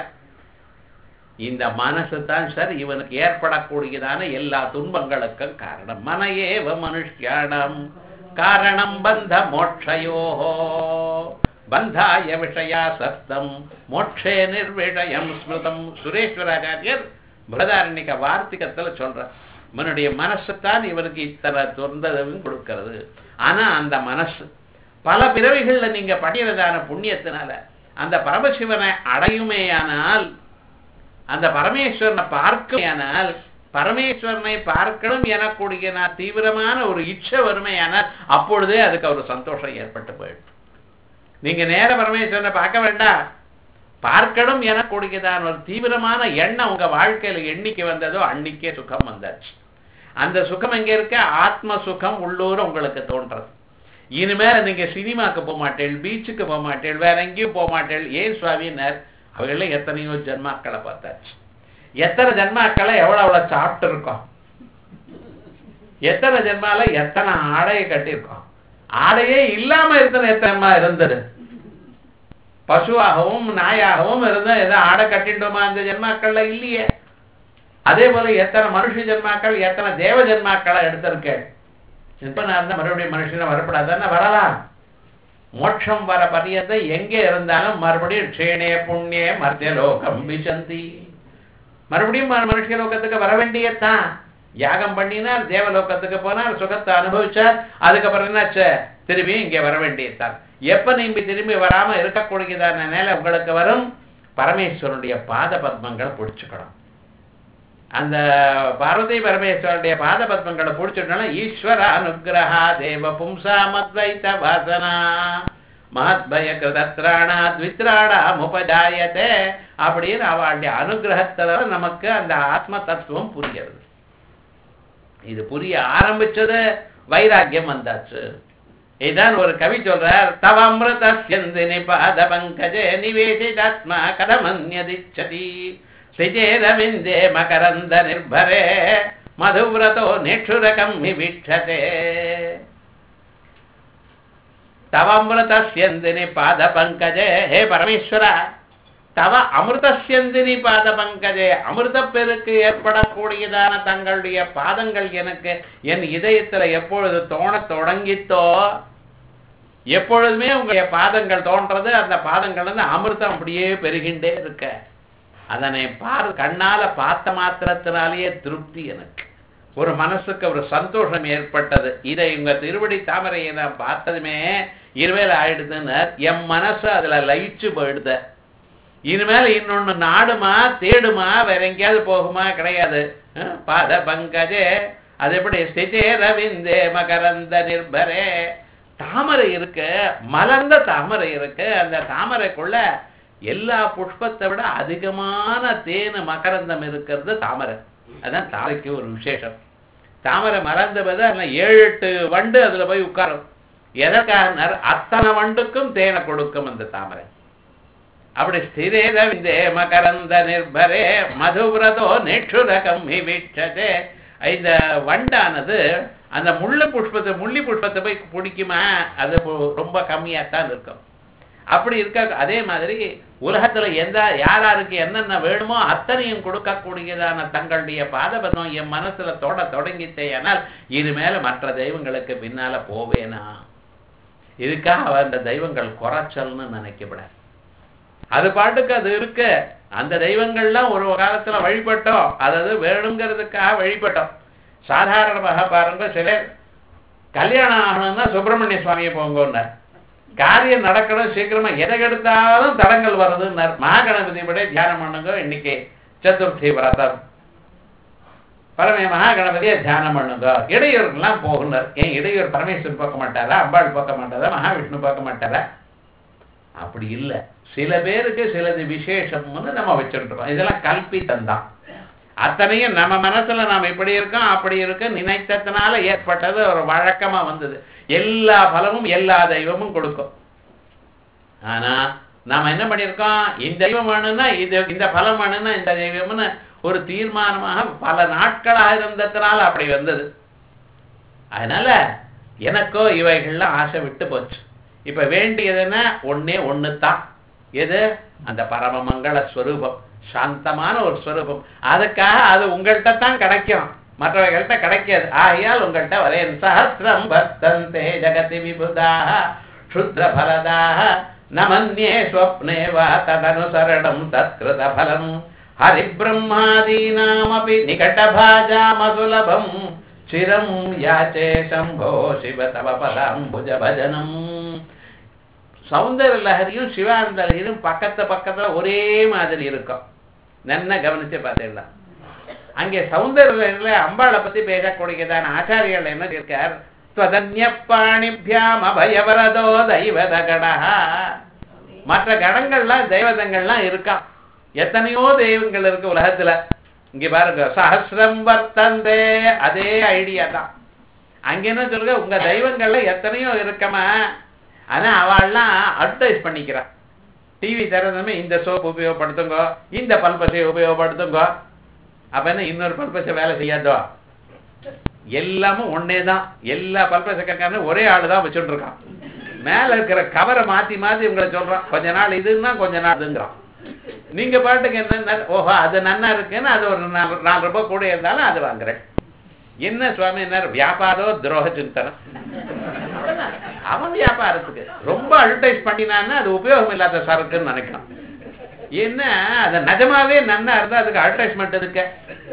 Speaker 1: இந்த மனசு தான் சார் இவனுக்கு ஏற்படக்கூடியதான எல்லா துன்பங்களுக்கும் காரணம். மனையேவ மனுஷ்யாணம் காரணம் பந்த மோட்சயோஹோ பந்தாய விஷயா சஸ்தம் மோட்சே நிர்விஷயம் ஸ்மிருதம். சுரேஸ்வராச்சாரியர் பிரதாரண்யக வார்த்திகத்துல சொல்ற, இவனுடைய மனசு தான் இவனுக்கு இத்தனை தொந்தரவும் கொடுக்கிறது. ஆனா அந்த மனசு பல பிறவிகள்ல நீங்க படிக்கிறதான புண்ணியத்தினால அந்த பரமசிவனை அடையுமேயானால், அந்த பரமேஸ்வரனை பார்க்குமேயானால், பரமேஸ்வரனை பார்க்கணும் எனக்கூடிய நான் தீவிரமான ஒரு இச்சை வறுமையானால் அப்பொழுதே அதுக்கு ஒரு சந்தோஷம் ஏற்பட்டு போயிடும். நீங்க நேர பரமேஸ்வரனை பார்க்க வேண்டாம், பார்க்கணும் எனக்கூடியதான் ஒரு தீவிரமான எண்ணம் உங்க வாழ்க்கையில எண்ணிக்கை வந்ததோ அன்னைக்கே சுகம் வந்தாச்சு. அந்த சுகம் எங்க இருக்க? ஆத்ம சுகம் உள்ளூர உங்களுக்கு தோன்றது. இனிமேல நீங்க சினிமாக்கு போக மாட்டேன், பீச்சுக்கு போக மாட்டேன், வேற எங்கேயும் போக மாட்டேன். ஏன் சுவாமினர்? அவங்கள எத்தனையோ ஜென்மாக்களை பார்த்தாச்சு. எத்தனை ஜென்மாக்களை எவ்வளவு எவ்வளவு சாப்பிட்டு இருக்கோம், எத்தனை ஜென்மால எத்தனை ஆடையை கட்டியிருக்கோம். ஆடையே இல்லாம இருந்தது எத்தனை இருந்தது. பசுவாகவும் நாயாகவும் இருந்த ஏதோ ஆடை கட்டிட்டோமா அந்த ஜென்மாக்கள்ல? இல்லையே. அதே போல எத்தனை மனுஷ ஜென்மாக்கள், எத்தனை தேவ ஜென்மாக்களை எடுத்திருக்கேன். இப்ப நான் இருந்தா மறுபடியும் மனுஷனை வரப்படாதானே? வரலாம். மோட்சம் வர பரியத்தை எங்கே இருந்தாலும் மறுபடியும் க்ஷேணே புண்ணிய மர்த்தியலோகம் விசந்தி, மறுபடியும் மனுஷ லோகத்துக்கு வர வேண்டியதான். யாகம் பண்ணினார், தேவலோகத்துக்கு போனார், சுகத்தை அனுபவிச்சார், அதுக்கப்புறம் என்னாச்சு? திரும்பி இங்கே வர வேண்டியதான். எப்ப நீங்க திரும்பி வராம இருக்கக்கூடியதான நிலை உங்களுக்கு வரும்? பரமேஸ்வரனுடைய பாத பத்மங்களை பிடிச்சுக்கணும். அந்த பார்வதி பரமேஸ்வரனுடைய பாத பத்மங்களை பிடிச்சிட்டோம்னா ஈஸ்வர அனுகிரகா தேவ பும்சா மத்வைத வாசனா மஹத்பய கிருதத்ராணா த்வித்ராணா முபஜாயத்தே அப்படின்னு அவளுடைய அனுகிரகத்தால நமக்கு அந்த ஆத்ம தத்துவம் புரிகிறது. இது புரிய ஆரம்பிச்சது வைராக்கியம் வந்தாச்சு. இதான் ஒரு கவி சொல்றார், தவ அமிர்தஸ்யந்தி நிபாத பங்கஜே நிவேசிதாத்மா கதமன்யதிச்சதி ஸ்ரீஜேரவிந்தே மகரந்த நிர்பரே மதுவிரதோ நேற்றுரகம் விவீட்சதே. தவ அமிர்தஸ்யந்தினி பாத பங்கஜே, ஹே பரமேஸ்வரா, தவ அமிர்தஸ்யந்தினி பாத பங்கஜே, அமிர்த பெருக்கு ஏற்படக்கூடியதான தங்களுடைய பாதங்கள் எனக்கு என் இதயத்துல எப்பொழுது தோண தொடங்கித்தோ, எப்பொழுதுமே உங்களுடைய பாதங்கள் தோன்றது, அந்த பாதங்கள் வந்து அமிர்தம் அப்படியே பெருகின்றே இருக்க, அதனை பார் கண்ணால பார்த்த மாத்திரத்தினாலேயே திருப்தி, எனக்கு ஒரு மனசுக்கு ஒரு சந்தோஷம் ஏற்பட்டது. இதை உங்க திருவடி தாமரையை நான் பார்த்ததுமே இருவேல ஆயிடுதுன்னு என் மனசு அதுல லயிச்சு போயிடுத. இனிமேல் இன்னொன்னு நாடுமா தேடுமா வேற எங்கேயாவது போகுமா கிடையாது. பாத பங்கஜே, அது எப்படி ஸ்திதே ரவிந்தே மகரந்த நிர்பரே, தாமரை இருக்கு, மலர்ந்த தாமரை இருக்கு, அந்த தாமரைக்குள்ள எல்லா புஷ்பத்தை விட அதிகமான தேனு மகரந்தம் இருக்கிறது தாமரை. அதான் தாமரைக்கு ஒரு விசேஷம். தாமரை மலர்ந்தபோது அதுல ஏழு எட்டு வண்டு அதுல போய் உட்காரும். எதற்காக? அத்தனை வண்டுக்கும் தேனை கொடுக்கும் அந்த தாமரை. அப்படி ஸ்திரே ரவிந்தே மகரந்த நிர்பரே மதுவிரதோ நேற்றுரகம் விவீட்சதே. இந்த வண்டானது அந்த முள்ளு புஷ்பத்தை முள்ளி புஷ்பத்தை போய் பிடிக்குமா? அது ரொம்ப கம்மியாத்தான் இருக்கும். அப்படி இருக்க அதே மாதிரி உலகத்துல எந்த யாராருக்கு என்னென்ன வேணுமோ அத்தனையும் கொடுக்கக்கூடியதான தங்களுடைய பாதபதம் என் மனசுல தொட தொடங்கிட்டேனால் இனிமேல மற்ற தெய்வங்களுக்கு பின்னால போவேனா? இதுக்காக அந்த தெய்வங்கள் குறைச்சல்னு நினைக்கப்படாது. அது பாட்டுக்கு அது இருக்கு. அந்த தெய்வங்கள்லாம் ஒரு காலத்துல வழிபட்டோம், அதாவது வேணுங்கிறதுக்காக வழிபட்டோம். சாதாரணமாக பாருங்க, சிலர் கல்யாணம் ஆகணும்னா சுப்பிரமணிய சுவாமியை போங்கன்னார், காரியம் நடக்கணும் சீக்கிரமா, எதை எடுத்தாலும் தடங்கள் வருதுன்னார். மகாகணபதி படி தியானம் பண்ணுங்க, இன்னைக்கு சதுர்த்தி விரதம், பரமே மகாகணபதியை தியானம் பண்ணுங்க, இடையூறுக்கெல்லாம் போகுனார். ஏன் இடையூர் பரமேஸ்வரன் பார்க்க மாட்டாரா, அம்பாள் பார்க்க மாட்டாரா, மகாவிஷ்ணு பார்க்க மாட்டாரா? அப்படி இல்லை. சில பேருக்கு சிலது விசேஷம்னு நம்ம வச்சுருக்கோம். இதெல்லாம் கல்பித்தம் தான். அத்தனையும் நம்ம மனசுல நாம் இப்படி இருக்கோம் அப்படி இருக்க நினைத்ததுனால ஏற்பட்டது, ஒரு வழக்கமா வந்தது. எல்லா பலமும் எல்லா தெய்வமும் கொடுக்கும். ஆனா நாம என்ன பண்ணியிருக்கோம், இந்த தெய்வம் வேணும்னா இது, இந்த பலம் வேணும்னா இந்த தெய்வம்னு ஒரு தீர்மானமாக பல நாட்களாக இருந்ததுனால அப்படி வந்தது. அதனால எனக்கோ இவைகள்லாம் ஆசை விட்டு போச்சு. இப்ப வேண்டியதுன்னா ஒன்னே ஒண்ணுதான். எது? அந்த பரம மங்கள ஸ்வரூபம், சாந்தமான ஒரு ஸ்வரூபம். அதுக்காக அது உங்கள்கிட்ட தான் கிடைக்கும், மற்றவர்கள்ட்ட கிடைக்காது. ஆகையால் உங்கள்கிட்ட வரேன். சஹஸ்ரம் வர்த்தந்தே ஜகதி விபுதாக க்ஷுத்ர பலதாக நமன்யே ஸ்வப்னே வா ததனுசரணம் தத்கிருத பலம் ஹரி பிரம்மாதீனாமபி நிகடபாஜாமசுலபம் சிரம் யாச்சே சம்போ சிவ தவ பதாம்புஜ பஜனம். சௌந்தர லஹரியும் சிவானந்த லஹரியும் பக்கத்து பக்கத்துல ஒரே மாதிரி இருக்கும். நல்லா கவனிச்சு பார்த்தீங்களா? அங்கே சௌந்தர லஹரியில அம்பாளை பத்தி பேசக்கூடியதான ஆச்சாரியர்கள் என்ன இருக்கார், பாணிபியாம் அபயவரதோ தெய்வத கடா. மற்ற கடங்கள்லாம் தெய்வதங்கள்லாம் இருக்கா, எத்தனையோ தெய்வங்கள் இருக்கு உலகத்துல. இங்க பாருங்க, சஹஸ்ரம் வர்த்தந்தே, அதே ஐடியா தான். அங்க என்ன சொல்லுங்க, உங்க தெய்வங்கள்ல எத்தனையோ இருக்கமா. ஆனா அவள்லாம் அட்வர்டைஸ் பண்ணிக்கிறான். டிவி தரதுமே இந்த சோப் உபயோகப்படுத்துங்க, இந்த பல்பசை உபயோகப்படுத்துங்க. அப்ப என்ன இன்னொரு பல்பசை வேலை செய்யாதோ? எல்லாமும் ஒன்னே தான். எல்லா பல்பசைக்காரனும் ஒரே ஆளு தான் வச்சுட்டு இருக்கான். மேல இருக்கிற கவரை மாத்தி மாத்தி உங்களை சொல்றான், கொஞ்ச நாள் இதுன்னா கொஞ்ச நாள் இதுங்கிறான். நீங்க பாட்டுக்கு என்ன, ஓஹோ அது நன்னா இருக்குன்னு அது ஒரு நாலு ரூபாய் கூட இருந்தாலும் அது வாங்குறேன். என்ன சுவாமி என்ன வியாபாரோ துரோக சிந்தனம். அவன் வியாபாரத்துக்கு ரொம்ப அட்வர்டைஸ் பண்ணினான்னா அது உபயோகம் இல்லாத சரக்குன்னு நினைக்கிறான். என்ன அது நிஜமாவே நன்னா இருந்தா அதுக்கு அட்வர்டைஸ்மெண்ட் இருக்கு.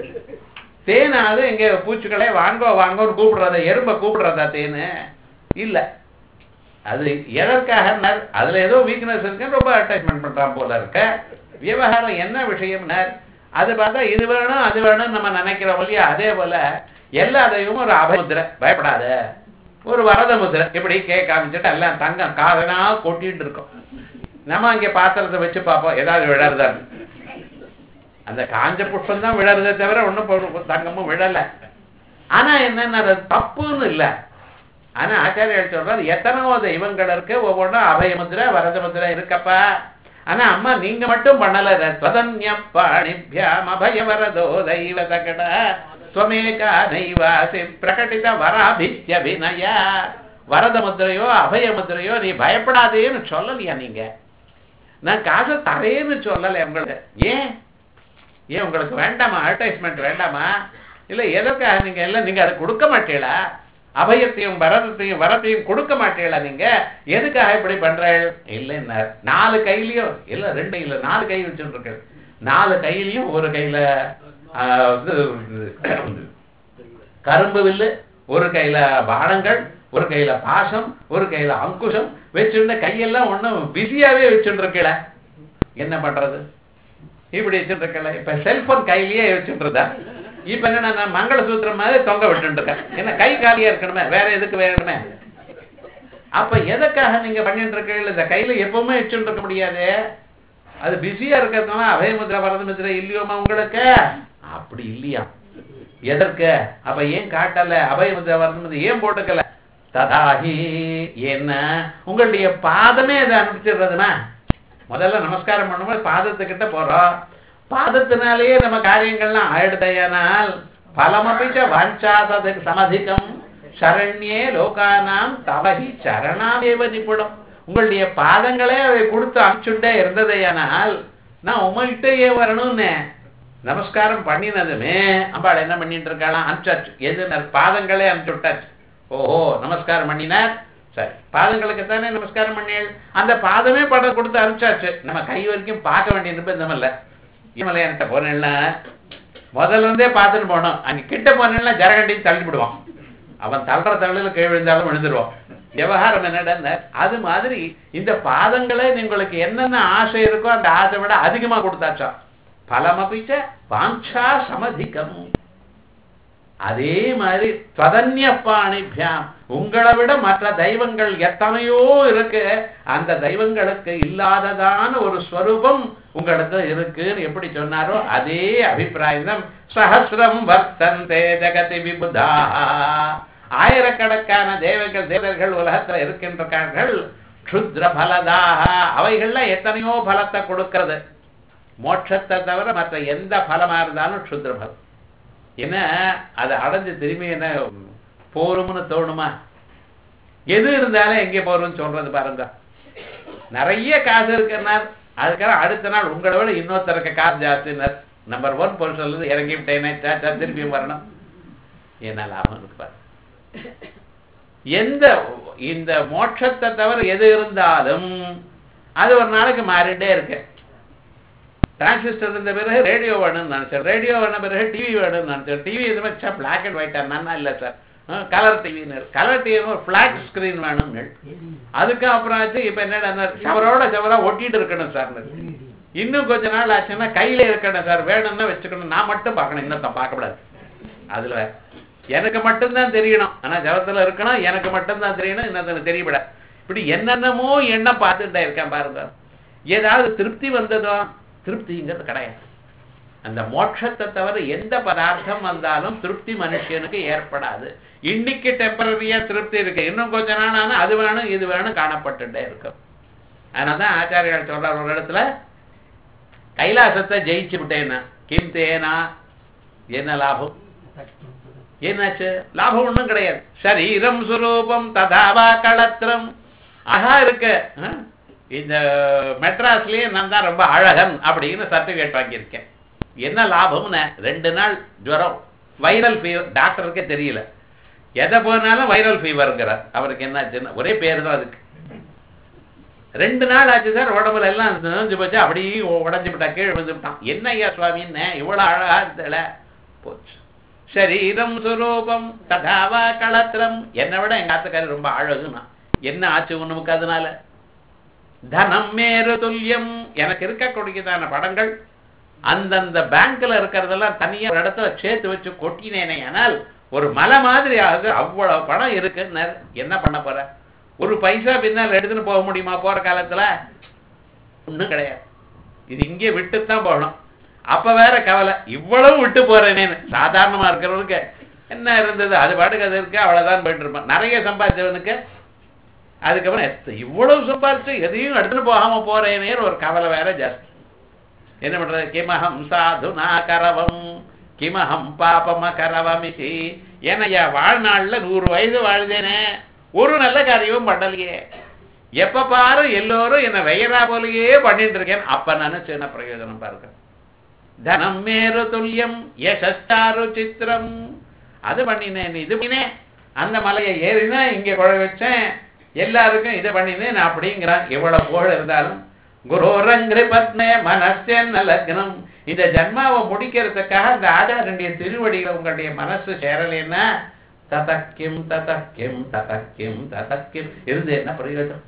Speaker 1: தேனாவது எங்க பூச்சிகளை வாங்கோ வாங்கோன்னு கூப்பிடுறத, எறும்ப கூப்பிடுறதா தேனு இல்ல. அது எதற்காக, அதுல ஏதோ வீக்னஸ் இருக்குன்னு ரொம்ப அட்வர்டைஸ்மெண்ட் பண்றான் போல இருக்க. விவகாரம் என்ன விஷயம்னார், அது பார்த்தா இது வேணும் அது வேணும் நம்ம நினைக்கிறோம் இல்லையா? அதே போல எல்லா தெய்வமும் ஒரு அபமுத்திரை, பயப்படாத, ஒரு வரத முத்திரை, இப்படி கே காமிச்சுட்டு எல்லாம் தங்கம் காதனா கொட்டிட்டு இருக்கோம். நம்ம அங்கே பாத்திரத்தை வச்சு பார்ப்போம் ஏதாவது விழருதான்னு. அந்த காஞ்ச புஷ்பம் தான் விழறதே தவிர ஒன்றும் தங்கமும் விழலை. ஆனா என்னன்னா அது தப்புன்னு இல்லை. ஆனா ஆச்சாரியர் சொல்றாரு எத்தனோ தெய்வங்கள் இருக்கு, ஒவ்வொன்றும் அபயமுத்திரை வரத முத்திரை இருக்கப்பா. ஆனா அம்மா நீங்க மட்டும் பண்ணல. பாணிபியாம் அபயவரதோ தெய்வ சகட ஸ்வமேகா நைவாசி பிரகடித வராபித்யபிநய. வரத முத்திரையோ அபய முத்திரையோ நீ பயப்படாதேன்னு சொல்லலையா? நீங்க நான் காசை தரேன்னு சொல்லலை உங்களுக்கு. ஏன் ஏன் உங்களுக்கு வேண்டாமா? அட்வர்டைஸ்மெண்ட் வேண்டாமா? இல்ல எதற்காக நீங்க எல்லாம் நீங்க அதை கொடுக்க மாட்டீங்களா? அபயத்தையும் வரதத்தையும் வரத்தையும் கொடுக்க மாட்டீங்களா? நீங்க எதுக்காக இப்படி பண்றீங்க? இல்ல நாலு கையிலயும் இல்ல ரெண்டு இல்ல நாலு கை வச்சுருக்கு. நாலு கையிலயும் ஒரு கையில கரும்பு வில்லு, ஒரு கையில பானங்கள், ஒரு கையில பாசம், ஒரு கையில அங்குஷம் வச்சுருந்த கையெல்லாம் ஒண்ணும் பிஸியாவே வச்சுட்டு இருக்கல. என்ன பண்றது? இப்படி வச்சுட்டு இருக்கல. இப்ப செல்போன் கையிலேயே வச்சுட்டுருதா? இப்ப என்ன நான் மங்களசூத்திரம் மாதிரி தொங்க விட்டு இருக்கேன். என்ன கை காலியா இருக்கணுமே, வேற எதுக்கு வேணுமே? அப்ப எதுக்காக நீங்க பண்ணிட்டு இருக்கீங்க? இந்த கையில எப்பவுமே வச்சுட்டு இருக்க முடியாது. அது பிஸியா இருக்கிறதுனால அபயமுத்திரை வரத முத்திரை இல்லையோமா உங்களுக்கு? அப்படி இல்லையா? எதற்கு? அப்ப ஏன் காட்டல? அபயமுத்திரை வரத முத்திரை ஏன் போட்டுக்கல? ததாஹி என்ன உங்களுடைய பாதமே அதை அனுப்பிச்சிடுறதுமா? முதல்ல நமஸ்காரம் பண்ணும்போது பாதத்துக்கிட்ட போறோம். பாதத்தினாலேயே நம்ம காரியங்கள்லாம் ஆயிடுதையானால் பலமபிச்ச வாஞ்சாசத சமதிகம் சரண்யே லோகானாம் தவஹி சரணாமேவ நிபுணம். உங்களுடைய பாதங்களே அவை கொடுத்து அனுப்பிச்சுட்டே இருந்ததையானால் நான் உங்கள்கிட்டயே வரணும்னு நமஸ்காரம் பண்ணினதுமே அம்பாள் என்ன பண்ணிட்டு இருக்காளாம்? அனுப்பிச்சாச்சு. எது? பாதங்களே அனுப்பிச்சு விட்டாச்சு. ஓஹோ நமஸ்காரம் பண்ணினார், சரி பாதங்களுக்கு தானே நமஸ்காரம் பண்ணியாள். அந்த பாதமே படம் கொடுத்து அனுப்பிச்சாச்சு. நம்ம கை வரைக்கும் பார்க்க வேண்டிய நிர்பந்தம் இல்லை. இமலையான்கிட்ட போனேன்னா முதல்ல இருந்தே பார்த்துட்டு போனோம். அங்க கிட்ட போனேன்னா ஜரகண்டின்னு தள்ளிவிடுவான். அவன் தள்ளுற தள்ளில கீழ் விழுந்தாலும் விழுந்துருவான். விவகாரம் என்னடா அது மாதிரி இந்த பாதங்களே உங்களுக்கு என்னென்ன ஆசை இருக்கோ அந்த ஆசை விட அதிகமா கொடுத்தாச்சா. பலமபிச்ச வாஞ்சா சமதிகம். அதே மாதிரி ததன்யப்பாணிபியாம் உங்களை விட மற்ற தெய்வங்கள் எத்தனையோ இருக்கு. அந்த தெய்வங்களுக்கு இல்லாததான ஒரு ஸ்வரூபம் உங்களுக்கு இருக்குன்னு எப்படி சொன்னாரோ அதே அபிப்பிராயம். சஹஸ்ரம் வர்த்தந்தே ஜகதி விபுதா. ஆயிரக்கணக்கான தேவர்கள் தேவர்கள் உலகத்துல இருக்கின்றார்கள். க்ஷுத்ர பலதாக அவைகள்ல எத்தனையோ பலத்தை கொடுக்கிறது. மோட்சத்தை தவிர மற்ற எந்த பலமா இருந்தாலும் க்ஷுத்ர பலம். என்ன அதை அடைஞ்சு திரும்பி என்ன போரும்னு தோணுமா? எது இருந்தாலும் எங்கே போறோம்னு சொல்றது பாருங்க. நிறைய காசு இருக்கிறனார் அதுக்காக அடுத்த நாள் உங்களை விட இன்னொருத்தருக்கு காசு ஜாஸ்தினார். நம்பர் ஒன் பொருள் சொல்லுது இறங்கி விட்டேனே திரும்பியும் வரணும். என்ன லாபம் இருக்கு பாரு. எந்த இந்த மோட்சத்தை தவிர எது இருந்தாலும் அது ஒரு நாளைக்கு மாறிட்டே இருக்கு. டிரான்சிஸ்டர் இருந்த பிறகு ரேடியோ வேணும்னு நினைச்சேன், ரேடியோ வேணும் பிறகு டிவி வேணும்னு நினைச்சேன். டிவி இது மாதிரி பிளாக் அண்ட் ஒயிட் ஆனா இல்லை சார், கலர் டிவின்னு கலர் டிவி ஒரு பிளாட் ஸ்கிரீன் வேணும்னு. அதுக்கு அப்புறம் ஆச்சு இப்ப என்ன சவரோட சவரா ஒட்டிட்டு இருக்கணும் சார். இன்னும் கொஞ்ச நாள் ஆச்சுன்னா கையில இருக்கணும் சார், வேணும்னா வச்சுக்கணும். நான் மட்டும் பார்க்கணும், இன்னொருத்தன் பார்க்கக்கூடாது. அதுல எனக்கு மட்டும்தான் தெரியணும், ஆனா ஜலத்துல இருக்கணும், எனக்கு மட்டும்தான் தெரியணும், இன்னொருத்தனுக்கு தெரியப்பட. இப்படி என்னென்னமோ எண்ணம் பார்த்துட்டே இருக்கேன் பாருங்க. ஏதாவது திருப்தி வந்ததோ? திருப்திங்கிறது கிடையாது. அந்த மோட்சத்தை தவிர எந்த பதார்த்தம் வந்தாலும் திருப்தி மனுஷனுக்கு ஏற்படாது. இன்னைக்கு டெம்பரரியா திருப்தி இருக்கு, இன்னும் கொஞ்ச நாள் ஆனா அது வேணும் இது வேணும் காணப்பட்டுட்டே இருக்கும். அதனாலதான் ஆச்சாரியால் சொல்றார் ஒரு இடத்துல, கைலாசத்தை ஜெயிச்சு விட்டேன்னா கிம் தேனா என்ன லாபம்? என்னாச்சு? லாபம் ஒண்ணும் கிடையாது. சரீரம் சுரூபம் ததாவா களத்திரம். ஆஹா இருக்கு. இந்த மெட்ராஸ்லயே நான் தான் ரொம்ப அழகன் அப்படின்னு சர்டிபிகேட் வாங்கியிருக்கேன். என்ன லாபம்னு ரெண்டு நாள் ஜுரம், வைரல் ஃபீவர். டாக்டருக்கே தெரியல, எதை போனாலும் வைரல் ஃபீவர்ங்கிறார். அவருக்கு என்னாச்சுன்னா ஒரே பேர் தான் அதுக்கு. ரெண்டு நாள் ஆச்சு சார், உடம்புல எல்லாம் நினைஞ்சு போச்சு, அப்படியே உடஞ்சு விட்டா, கீழே விழுந்து விட்டான். என்ன ஐயா சுவாமின்னு இவ்வளவு அழகா இருந்தல போச்சு. சரீரம் சுரூபம் ததாவா களத்திரம். என்னை விட எங்க ஆத்துக்காரி ரொம்ப அழகுனா என்ன ஆச்சு உனக்கு? அதனால தனம் மேரு துல்லியம். எனக்கு இருக்கக்கூடியதான படங்கள் அந்தந்த பேங்க்ல இருக்கிறதெல்லாம் தனியா ஒரு இடத்துல சேர்த்து வச்சு கொட்டினேனே ஆனால் ஒரு மலை மாதிரி ஆகுது. அவ்வளவு பணம் இருக்கு, என்ன பண்ண போற? ஒரு பைசா பின்னால் எடுத்துன்னு போக முடியுமா போற காலத்துல? ஒண்ணும் கிடையாது. இது இங்கே விட்டுத்தான் போகணும். அப்ப வேற கவலை, இவ்வளவு விட்டு போறேனேன்னு. சாதாரணமா இருக்கிறவனுக்கு என்ன இருந்தது, அது பாட்டுக்கு அது இருக்கு, அவ்வளவுதான் போயிட்டு இருப்பான். நிறைய சம்பாதிச்சவனுக்கு அதுக்கப்புறம் இவ்வளவு சம்பாதிச்சு எதையும் எடுத்துட்டு போகாம போறேனே ஒரு கவலை வேற ஜாஸ்தி. என்ன பண்றது? கிமஹம் சாதுனா கரவம் கிமஹம் பாபம கரவமிசி. ஏன்னா வாழ்நாள்ல நூறு வயசு வாழ்ந்தேனே, ஒரு நல்ல காரியமும் பண்ணலையே. எப்ப பாரு எல்லோரும் என்ன வெயரா போலயே பண்ணிட்டு இருக்கேன். அப்ப நினைச்சு என்ன பிரயோஜனம் பாருங்க. தனம் மேரு துல்லியம் யசாரு சித்திரம். அது பண்ணினேன், இது பண்ணினேன், அந்த மலையை ஏறினா இங்க குழ வச்சேன், எல்லாருக்கும் இதை பண்ணினேன் அப்படிங்கிறான். எவ்வளவு புகழ் இருந்தாலும் குரோரங்கிரி பத்மே மனசென்ன லக்னம். இந்த ஜன்மாவை முடிக்கிறதுக்காக இந்த ஆச்சாரனுடைய திருவடிகளை உங்களுடைய மனசு சேரலைன்னா ததக்கிம் ததக்கிம் ததக்கிம் ததக்கிம் இருந்து என்ன பிரயோஜனம்?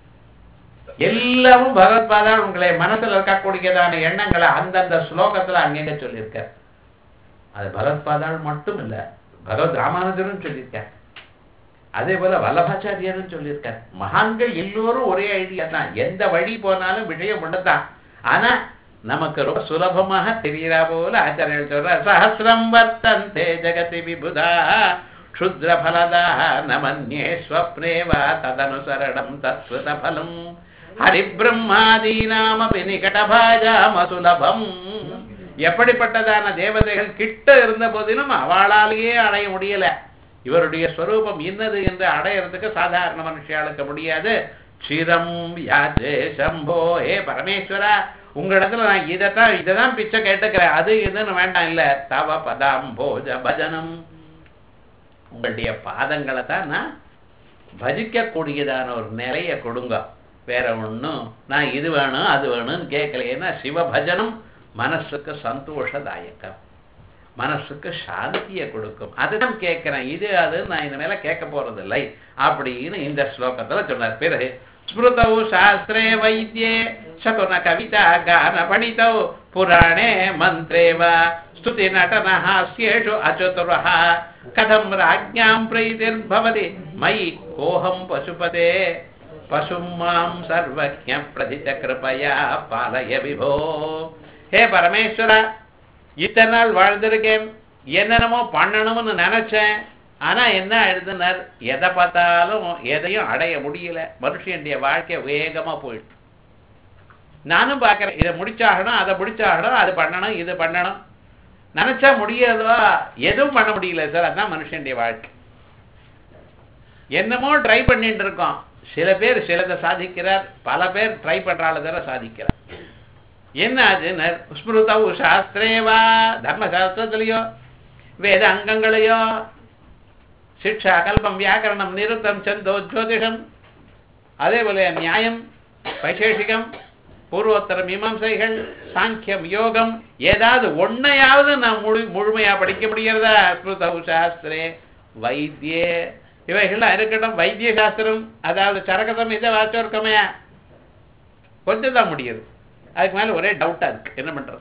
Speaker 1: எல்லாமும் பகவத்பாதான் உங்களை மனசுல இருக்கக்கூடியதான எண்ணங்களை அந்தந்த ஸ்லோகத்துல அங்கங்க சொல்லியிருக்க. அது பகவத்பாதால் மட்டும் இல்ல, பகவத் ராமானுஜரும் சொல்லியிருக்கார், அதே போல வல்லபாச்சாரியரும் சொல்லியிருக்கார். மகான்கள் எல்லோரும் ஒரே ஐடியா தான், எந்த வழி போனாலும் விஷயம் ஒண்ணுதான். ஆனா நமக்கு ரொம்ப சுலபமாக தெரியறா போல ஆச்சாரியர்கள் சொல்ற சஹசிரம் வர்த்தந்தே ஜகதி விபுதா க்ஷுத்ர பலதா நமன்யே ஸ்வப்னேவா ததனுசரணம் தத்ஸ்ருத பலம் ஹரிபிரம்மாதீனாமபி நிகடபாஜாம சுலபம். எப்படிப்பட்டதான தேவதைகள் கிட்ட இருந்த போதிலும் அவளாலேயே அடைய முடியல. இவருடைய ஸ்வரூபம் இன்னது என்று அடையிறதுக்கு சாதாரண மனுஷியாளுக்க முடியாது. சிரம் யாச்சே சம்போ, ஏ பரமேஸ்வரா, உங்களிடத்துல நான் இதைத்தான் இதைதான் பிச்சை கேட்டுக்கிறேன், அது இதுன்னு வேண்டாம். இல்ல தவ பதாம்போஜ பஜனம், உங்களுடைய பாதங்களை தான் நான் பஜிக்க கூடியதான ஒரு நிலைய கொடுங்க. வேற ஒண்ணும் நான் இது வேணும் அது வேணும்னு கேட்கலைன்னா சிவபஜனம் மனசுக்கு சந்தோஷதாயக்கம், மனசுக்கு சாந்தியை கொடுக்கும். அதுதான் கேட்கிறேன், இது அது நான் இந்த மேல கேட்க போறதில்லை அப்படின்னு இந்த ஸ்லோகத்துல சொன்னார். பிறகு ஸ்மிருதௌ சாஸ்திரே வைத்யே சகுன கவிதா கான பணிதௌ புராணே மந்திரேவா ஸ்துதி நடன ஹாஸ்யேஷு அச்சதுரஹ கதம் ராஜ்ஞாம் பிரீதிர்பவதி மயி கோஹம் பசுபதே பசும் மாம் சர்வஜ்ஞ பிரதித கிருபயா பாலய விபோ. ஹே பரமேஸ்வரா, இத்தனை நாள் வாழ்ந்திருக்கேன், என்னென்னமோ பண்ணணும்னு நினைச்சேன், ஆனா என்ன எழுதுனர், எதை பார்த்தாலும் எதையும் அடைய முடியல. மனுஷனுடைய வாழ்க்கை வேகமா போயிட்டு நானும் பார்க்கிறேன், இதை முடிச்சாகணும் அதை முடிச்சாகணும் அது பண்ணணும் இது பண்ணணும் நினைச்சா முடியாதோ, எதுவும் பண்ண முடியல சார். அதுதான் மனுஷனுடைய வாழ்க்கை. என்னமோ ட்ரை பண்ணிட்டு இருக்கோம். சில பேர் சிலதை சாதிக்கிறார், பல பேர் ட்ரை பண்றால தர சாதிக்கிறார். என்ன ஆச்சுன்னு ஸ்மிருதௌ சாஸ்திரேவா, தர்ம சாஸ்திரத்திலையோ வேத அங்கங்களையோ சிக்ஷா கல்பம் வியாக்கரணம் நிருத்தம் சந்தோ ஜோதிஷம், அதே போல நியாயம் வைசேஷிகம் பூர்வோத்தர மீமாம்சைகள் சாங்கியம் யோகம் ஏதாவது ஒன்னையாவது நான் முழு முழுமையா படிக்க முடிகிறதா? ஸ்மிருதௌ சாஸ்திரே வைத்தியே, இவைகள்லாம் இருக்கட்டும். வைத்திய சாஸ்திரம் அதாவது சரகதம் இதை வாச்சோர்க்கமே கொஞ்சம் தான் முடியுது, அதுக்கு மேல ஒரே டவுட்டா இருக்கு, என்ன பண்றது?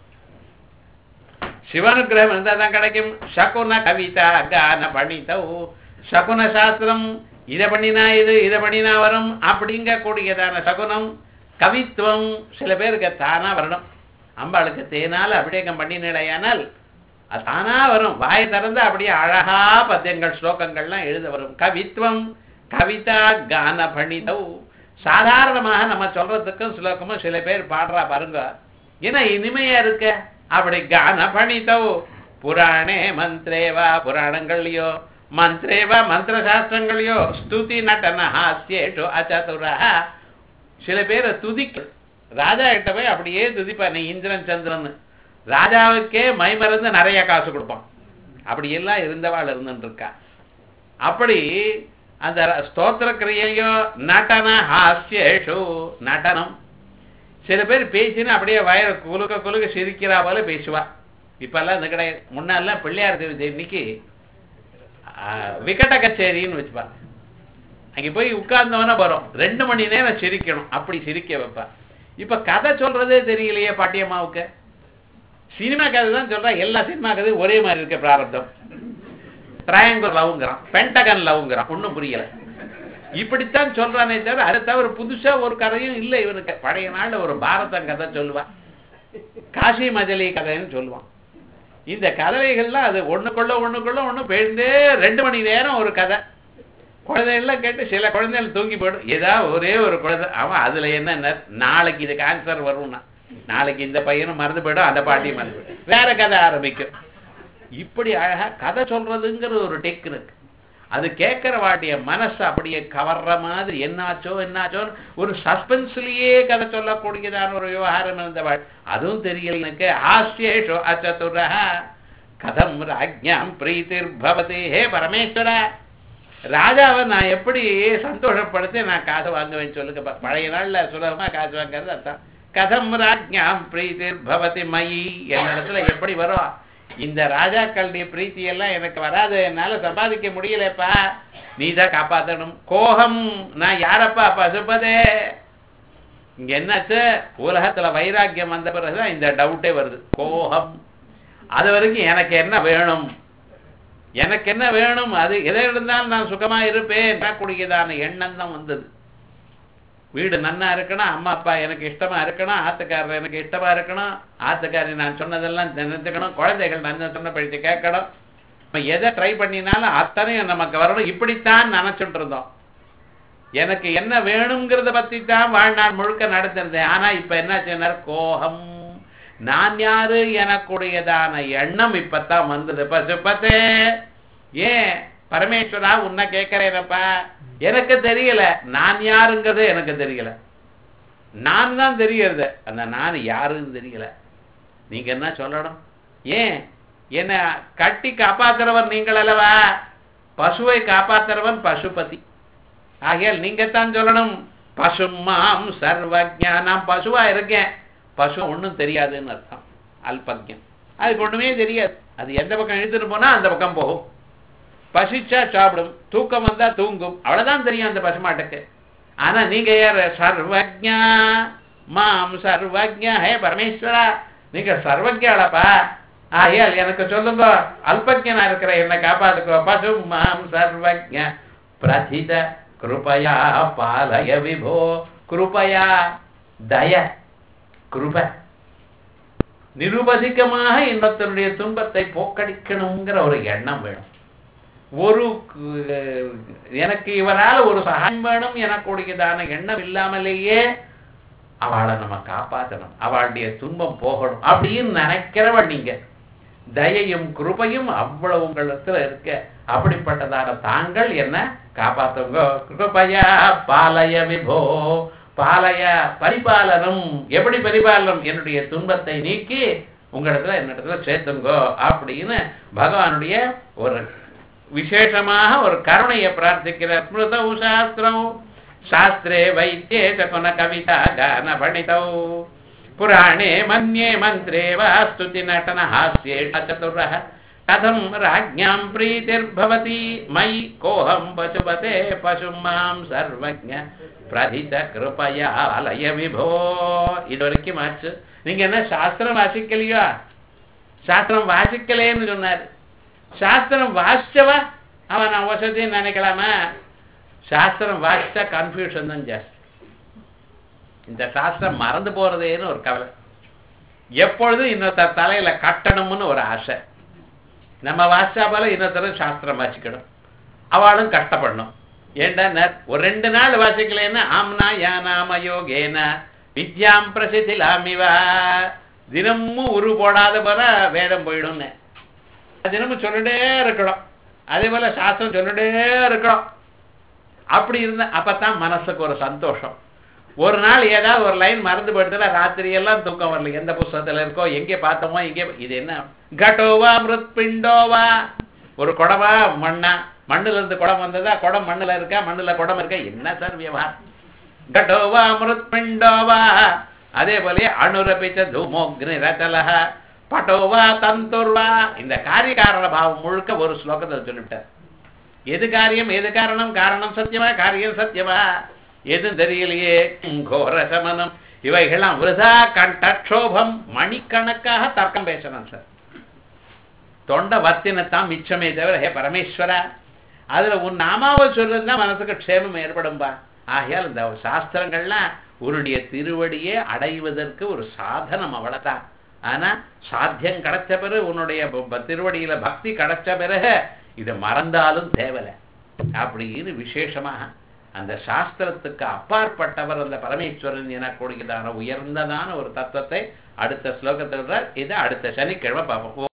Speaker 1: சிவானுகிரகம் இருந்தா தான் கிடைக்கும். சகுன கவிதா கான பணிதௌ, சகுன சாஸ்திரம் இதை பண்ணினா இது இதை பண்ணினா வரும் அப்படிங்க கூடியதான சகுனம். கவித்துவம் சில பேருக்கு தானா வரணும். அம்பாளுக்கு தேனால அபிஷேகம் பண்ணினால் அது தானா வரும், வாய் திறந்து அப்படியே அழகா பத்தியங்கள் ஸ்லோகங்கள்லாம் எழுத வரும். கவித்துவம் கவிதா கான பணிதௌ, சாதாரணமாக நம்ம சொல்றதுக்கும் ஸ்லோகமும் சில பேர் பாடுறா பாருங்க, ஏன்னா இனிமையா இருக்க. அப்படி கான பணிதௌ புராணே மந்திரேவா, புராணங்கள்லயோ மந்திரேவா மந்திர சாஸ்திரங்களையோ ஸ்துதி நடன ஹாஸ்யேஷு அச்சதுரஹ, சில பேரை துதிக்க ராஜா கிட்ட போய் அப்படியே துதிப்பான். இந்திரன் சந்திரன் ராஜாவுக்கே மைமறந்து நிறைய காசு கொடுப்பான். அப்படி எல்லாம் இருந்தவாள் இருந்துட்டு இருக்கா. அப்படி அந்த ஸ்தோத்திர கிரியையோ நடன ஹாஸ்யேஷு, நடனம் சில பேர் பேசினா அப்படியே வயர குலுக்க குலுக்க சிரிக்கிறா போல பேசுவா. இப்பெல்லாம் இந்த கிடையாது. முன்னாலாம் பிள்ளையார் தேவி இன்னைக்கு விகட கச்சேரின்னு வச்சுப்பா. அங்கே போய் உட்கார்ந்தவன வரும், ரெண்டு மணி நேரம் சிரிக்கணும், அப்படி சிரிக்க வைப்பா. இப்ப கதை சொல்றதே தெரியலையே பாட்டியம்மாவுக்கு. சினிமா கதை தான் சொல்றான். எல்லா சினிமா கதை ஒரே மாதிரி இருக்க பிராரப்தம். ட்ரையாங்கிள் லவ்ங்கிறான், பென்டகன் லவ்ங்கிறான், ஒன்றும் புரியல. இப்படித்தான் சொல்றானே தவிர அதை தவிர புதுசா ஒரு கதையும் இல்லை இவனுக்கு. பழைய நாள்ல ஒரு பாரதம் கதை சொல்லுவான், காசி மஜலி கதைன்னு சொல்லுவான். இந்த கதைகள்லாம் அது ஒண்ணுக்குள்ள ஒண்ணுக்குள்ள ஒண்ணு பேழ்ந்தே ரெண்டு மணி நேரம் ஒரு கதை. குழந்தைகள்லாம் கேட்டு சில குழந்தைகள் தூங்கி போயிடும். ஏதாவது ஒரே ஒரு குழந்தை அவன் அதுல என்ன நாளைக்கு இது கேன்சர் வரும்னா, நாளைக்கு இந்த பையனும் மறந்து போயிடும், அந்த பாட்டியும் மறந்து போயிடும், வேற கதை ஆரம்பிக்கும். இப்படி அழகா கதை சொல்றதுங்கிறது ஒரு டெக்னிக். அது கேட்கிற வாட்டிய மனசு அப்படியே கவர்ற மாதிரி என்னாச்சோ என்னாச்சோ ஒரு சஸ்பென்ஸ்லயே கதை சொல்லக்கூடியதான ஒரு விவகாரம் இருந்தவாள். அதுவும் தெரியல எனக்கு. ஆஸ்யேஷோ அச்சதுர கதம் ராஜ்ஞாம் பிரீதிர் பவதி. ஹே பரமேஸ்வர, ராஜாவை நான் எப்படி சந்தோஷப்படுத்தி நான் காசு வாங்குவேன்னு சொல்லுங்க. பழைய நாள்ல சுலபமா காசு வாங்குறது அதான். கதம் ராஜ்ஞாம் பிரீதிர் பவதி மயி, என் இடத்துல எப்படி வரும்? இந்த ராஜாக்களுடைய பிரீத்தி எல்லாம் எனக்கு வராது, என்னால சம்பாதிக்க முடியலப்பா, நீதான் காப்பாத்தணும். கோகம், நான் யாரப்பா? பசுபதே. இங்க என்னாச்சு, உலகத்துல வைராக்கியம் வந்த பிறகுதான் இந்த டவுட்டே வருது. கோகம், அது வரைக்கும் எனக்கு என்ன வேணும், எனக்கு என்ன வேணும், அது எதை இருந்தாலும் நான் சுகமா இருப்பேன் கூடியதான எண்ணம் தான் வந்தது. வீடு நன்னா இருக்கணும், அம்மா அப்பா எனக்கு இஷ்டமா இருக்கணும், ஆத்துக்காரர் எனக்கு இஷ்டமா இருக்கணும், ஆத்துக்காரி நான் சொன்னதெல்லாம் நினைச்சுக்கணும், குழந்தைகள் நான் சொன்ன படித்து கேட்கணும். நம்ம எதை ட்ரை பண்ணினாலும் அத்தனையும் நமக்கு வரணும். இப்படித்தான் நினைச்சுட்டு இருந்தோம். எனக்கு என்ன வேணுங்கிறத பத்தி தான் வாழ்நாள் முழுக்க நடந்திருந்தேன். ஆனா இப்ப என்ன சொன்னார், கோகம், நான் யாரு எனக்குடையதான எண்ணம் இப்பத்தான் வந்தது. பசுபதே, ஏன் பரமேஸ்வரா உன்னை கேட்கிறேனப்பா, எனக்கு தெரியல நான் யாருங்கிறது, எனக்கு தெரியல. நான் தான் தெரியறது, அந்த நான் யாருன்னு தெரியல. நீங்க என்ன சொல்லணும்? ஏன் என்ன கட்டி காப்பாத்துறவன் நீங்கள் அல்லவா? பசுவை காப்பாத்துறவன் பசுபதி. ஆகையால் நீங்கத்தான் சொல்லணும். பசுமாம் சர்வஜ்ஞா, நான் பசுவா இருக்கேன். பசு ஒண்ணும் தெரியாதுன்னு அர்த்தம். அல்பஜ்ஞம், அதுக்கு ஒண்ணுமே தெரியாது. அது எந்த பக்கம் இழுத்துட்டு போனா அந்த பக்கம் போகும். பசிச்சா சாப்பிடும், தூக்கம் வந்தா தூங்கும், அவ்வளவுதான் தெரியும் அந்த பசுமாட்டுக்கு. ஆனா நீங்க யார்? சர்வஜ்ஞா மாம் சர்வஜ்ஞா. ஹே பரமேஸ்வரா, நீங்க சர்வஜ்ஞாளப்பா. ஆகையால் எனக்கு சொல்லுங்க, அல்பஜ்ஞனா இருக்கிற என்னை காப்பாத்துக்கோ. பசு மாம் சர்வஜ்ஞ பிரதித கிருபயா பாலய விபோ. கிருபயா, தய, கிருப, நிருபதிகமாக இன்னொருத்தனுடைய துன்பத்தை போக்கடிக்கணுங்கிற ஒரு எண்ணம் வேணும். ஒரு எனக்கு இவரால் ஒரு சகாயம் வேணும் எனக்குடையதான எண்ணம் இல்லாமலேயே அவளை நம்ம காப்பாற்றணும், அவளுடைய துன்பம் போகணும் அப்படின்னு நினைக்கிறவள் நீங்க. தயையும் கிருபையும் அவ்வளவு உங்களிடத்துல இருக்க. அப்படிப்பட்டதான தாங்கள் என்ன காப்பாற்றுங்க. கிருபையா பாலய விபோ. பாலய, பரிபாலனம். எப்படி பரிபாலனம்? என்னுடைய துன்பத்தை நீக்கி உங்களிடத்துல என்னிடத்துல சேர்த்துங்கோ அப்படின்னு பகவானுடைய ஒரு விசேஷமாக ஒரு கருணையை பிரார்த்திக்கிறார். ஸ்மிருதௌ சாஸ்திரம் சாஸ்திரே வைத்தியே சகுன கவிதா கான பணிதௌ புராணே மன்யே மந்திரே வா ஸ்துதி நட்டன ஹாஸ்யே சதுரஹ கதம் ராஜ்ஞாம் பிரீதிர்பவதி மயி கோஹம் பசுபதே பசும் மாம் சர்வஜ்ஞ பிரதித கிருபயா அலய விபோ. இது வரைக்கும் ஆச்சு. நீங்க என்ன சாஸ்திரம் வாசிக்கலையோ? சாஸ்திரம் வாசிக்கலேன்னு சொன்னார். சாஸ்திரம் வாசிச்சவா அவன் நான் வசதின்னு நினைக்கலாமா? சாஸ்திரம் வாசிச்சா கன்ஃபியூஷன் தான் ஜாஸ்தி. இந்த சாஸ்திரம் மறந்து போறதேன்னு ஒரு கவலை. எப்பொழுதும் இன்னொருத்த தலையில கட்டணும்னு ஒரு ஆசை. நம்ம வாசிச்சா போல இன்னொருத்தர சாஸ்திரம் வாசிக்கணும், அவளும் கஷ்டப்படணும். ஏண்டா ஒரு ரெண்டு நாள் வாசிக்கலன்னா ஆம்னா யானாம யோகேனா வித்யாம் பிரசித்திலாமிவா. தினமும் உரு போடாத போல வேதம் போயிடும்னு தினமும் சொல்லிட்டே இருக்கணும். அதே போல சாஸ்திரம் சொல்லிட்டே இருக்கணும். அப்படி இருந்தா அப்பதான் மனசுக்கு ஒரு சந்தோஷம். ஒரு நாள் ஏதாவது ஒரு லைன் மறந்து போயிடுதுல, ராத்திரி எல்லாம் தூக்கம் வரல. எந்த புஸ்தகத்துல இருக்கோ, எங்கே பார்த்தோமோ, எங்கே இது என்ன கடோவா மிருத் பிண்டோவா. ஒரு குடமா மண்ணா, மண்ணுல இருந்து குடம் வந்ததா, குடம் மண்ணுல இருக்கா, மண்ணுல குடம் இருக்கா, என்ன சார் விவகாரம்? கடோவா மிருத் பிண்டோவா. அதே போல அனுரபிச்ச தூமோக்னி ரச்சலஹ பட்டோவா தந்துர்வா. இந்த காரிய காரண பாவம் முழுக்க ஒரு ஸ்லோகத்தில் சொல்லிவிட்டார். எது காரியம், எது காரணம், காரணம் சத்தியமா, காரியம் சத்தியமா, எது தெரியலையே. கோர சமனம் இவைகள்லாம் விருதா கண்டோபம் மணிக்கணக்காக தர்க்கம் பேசணும் சார். தொண்டை வர்த்தினத்தான் மிச்சமே தவிர ஹே பரமேஸ்வரா அதுல உன் நாமாவை சொல்றதுதான் மனசுக்கு க்ஷேமம் ஏற்படும்பா. ஆகையால் இந்த சாஸ்திரங்கள்லாம் உன்னுடைய திருவடியை அடைவதற்கு ஒரு சாதனம் அவ்வளவுதான். ஆனா சாத்தியம் கிடைச்ச பிறகு உன்னுடைய திருவடியில பக்தி கிடைச்ச பிறகு இதை மறந்தாலும் தேவலை அப்படின்னு விசேஷமாக அந்த சாஸ்திரத்துக்கு அப்பாற்பட்டவர் அந்த பரமேஸ்வரன் எனக்கூடியதான உயர்ந்ததான ஒரு தத்துவத்தை அடுத்த ஸ்லோகத்தில் இது அடுத்த சனிக்கிழமை பார்ப்போம்.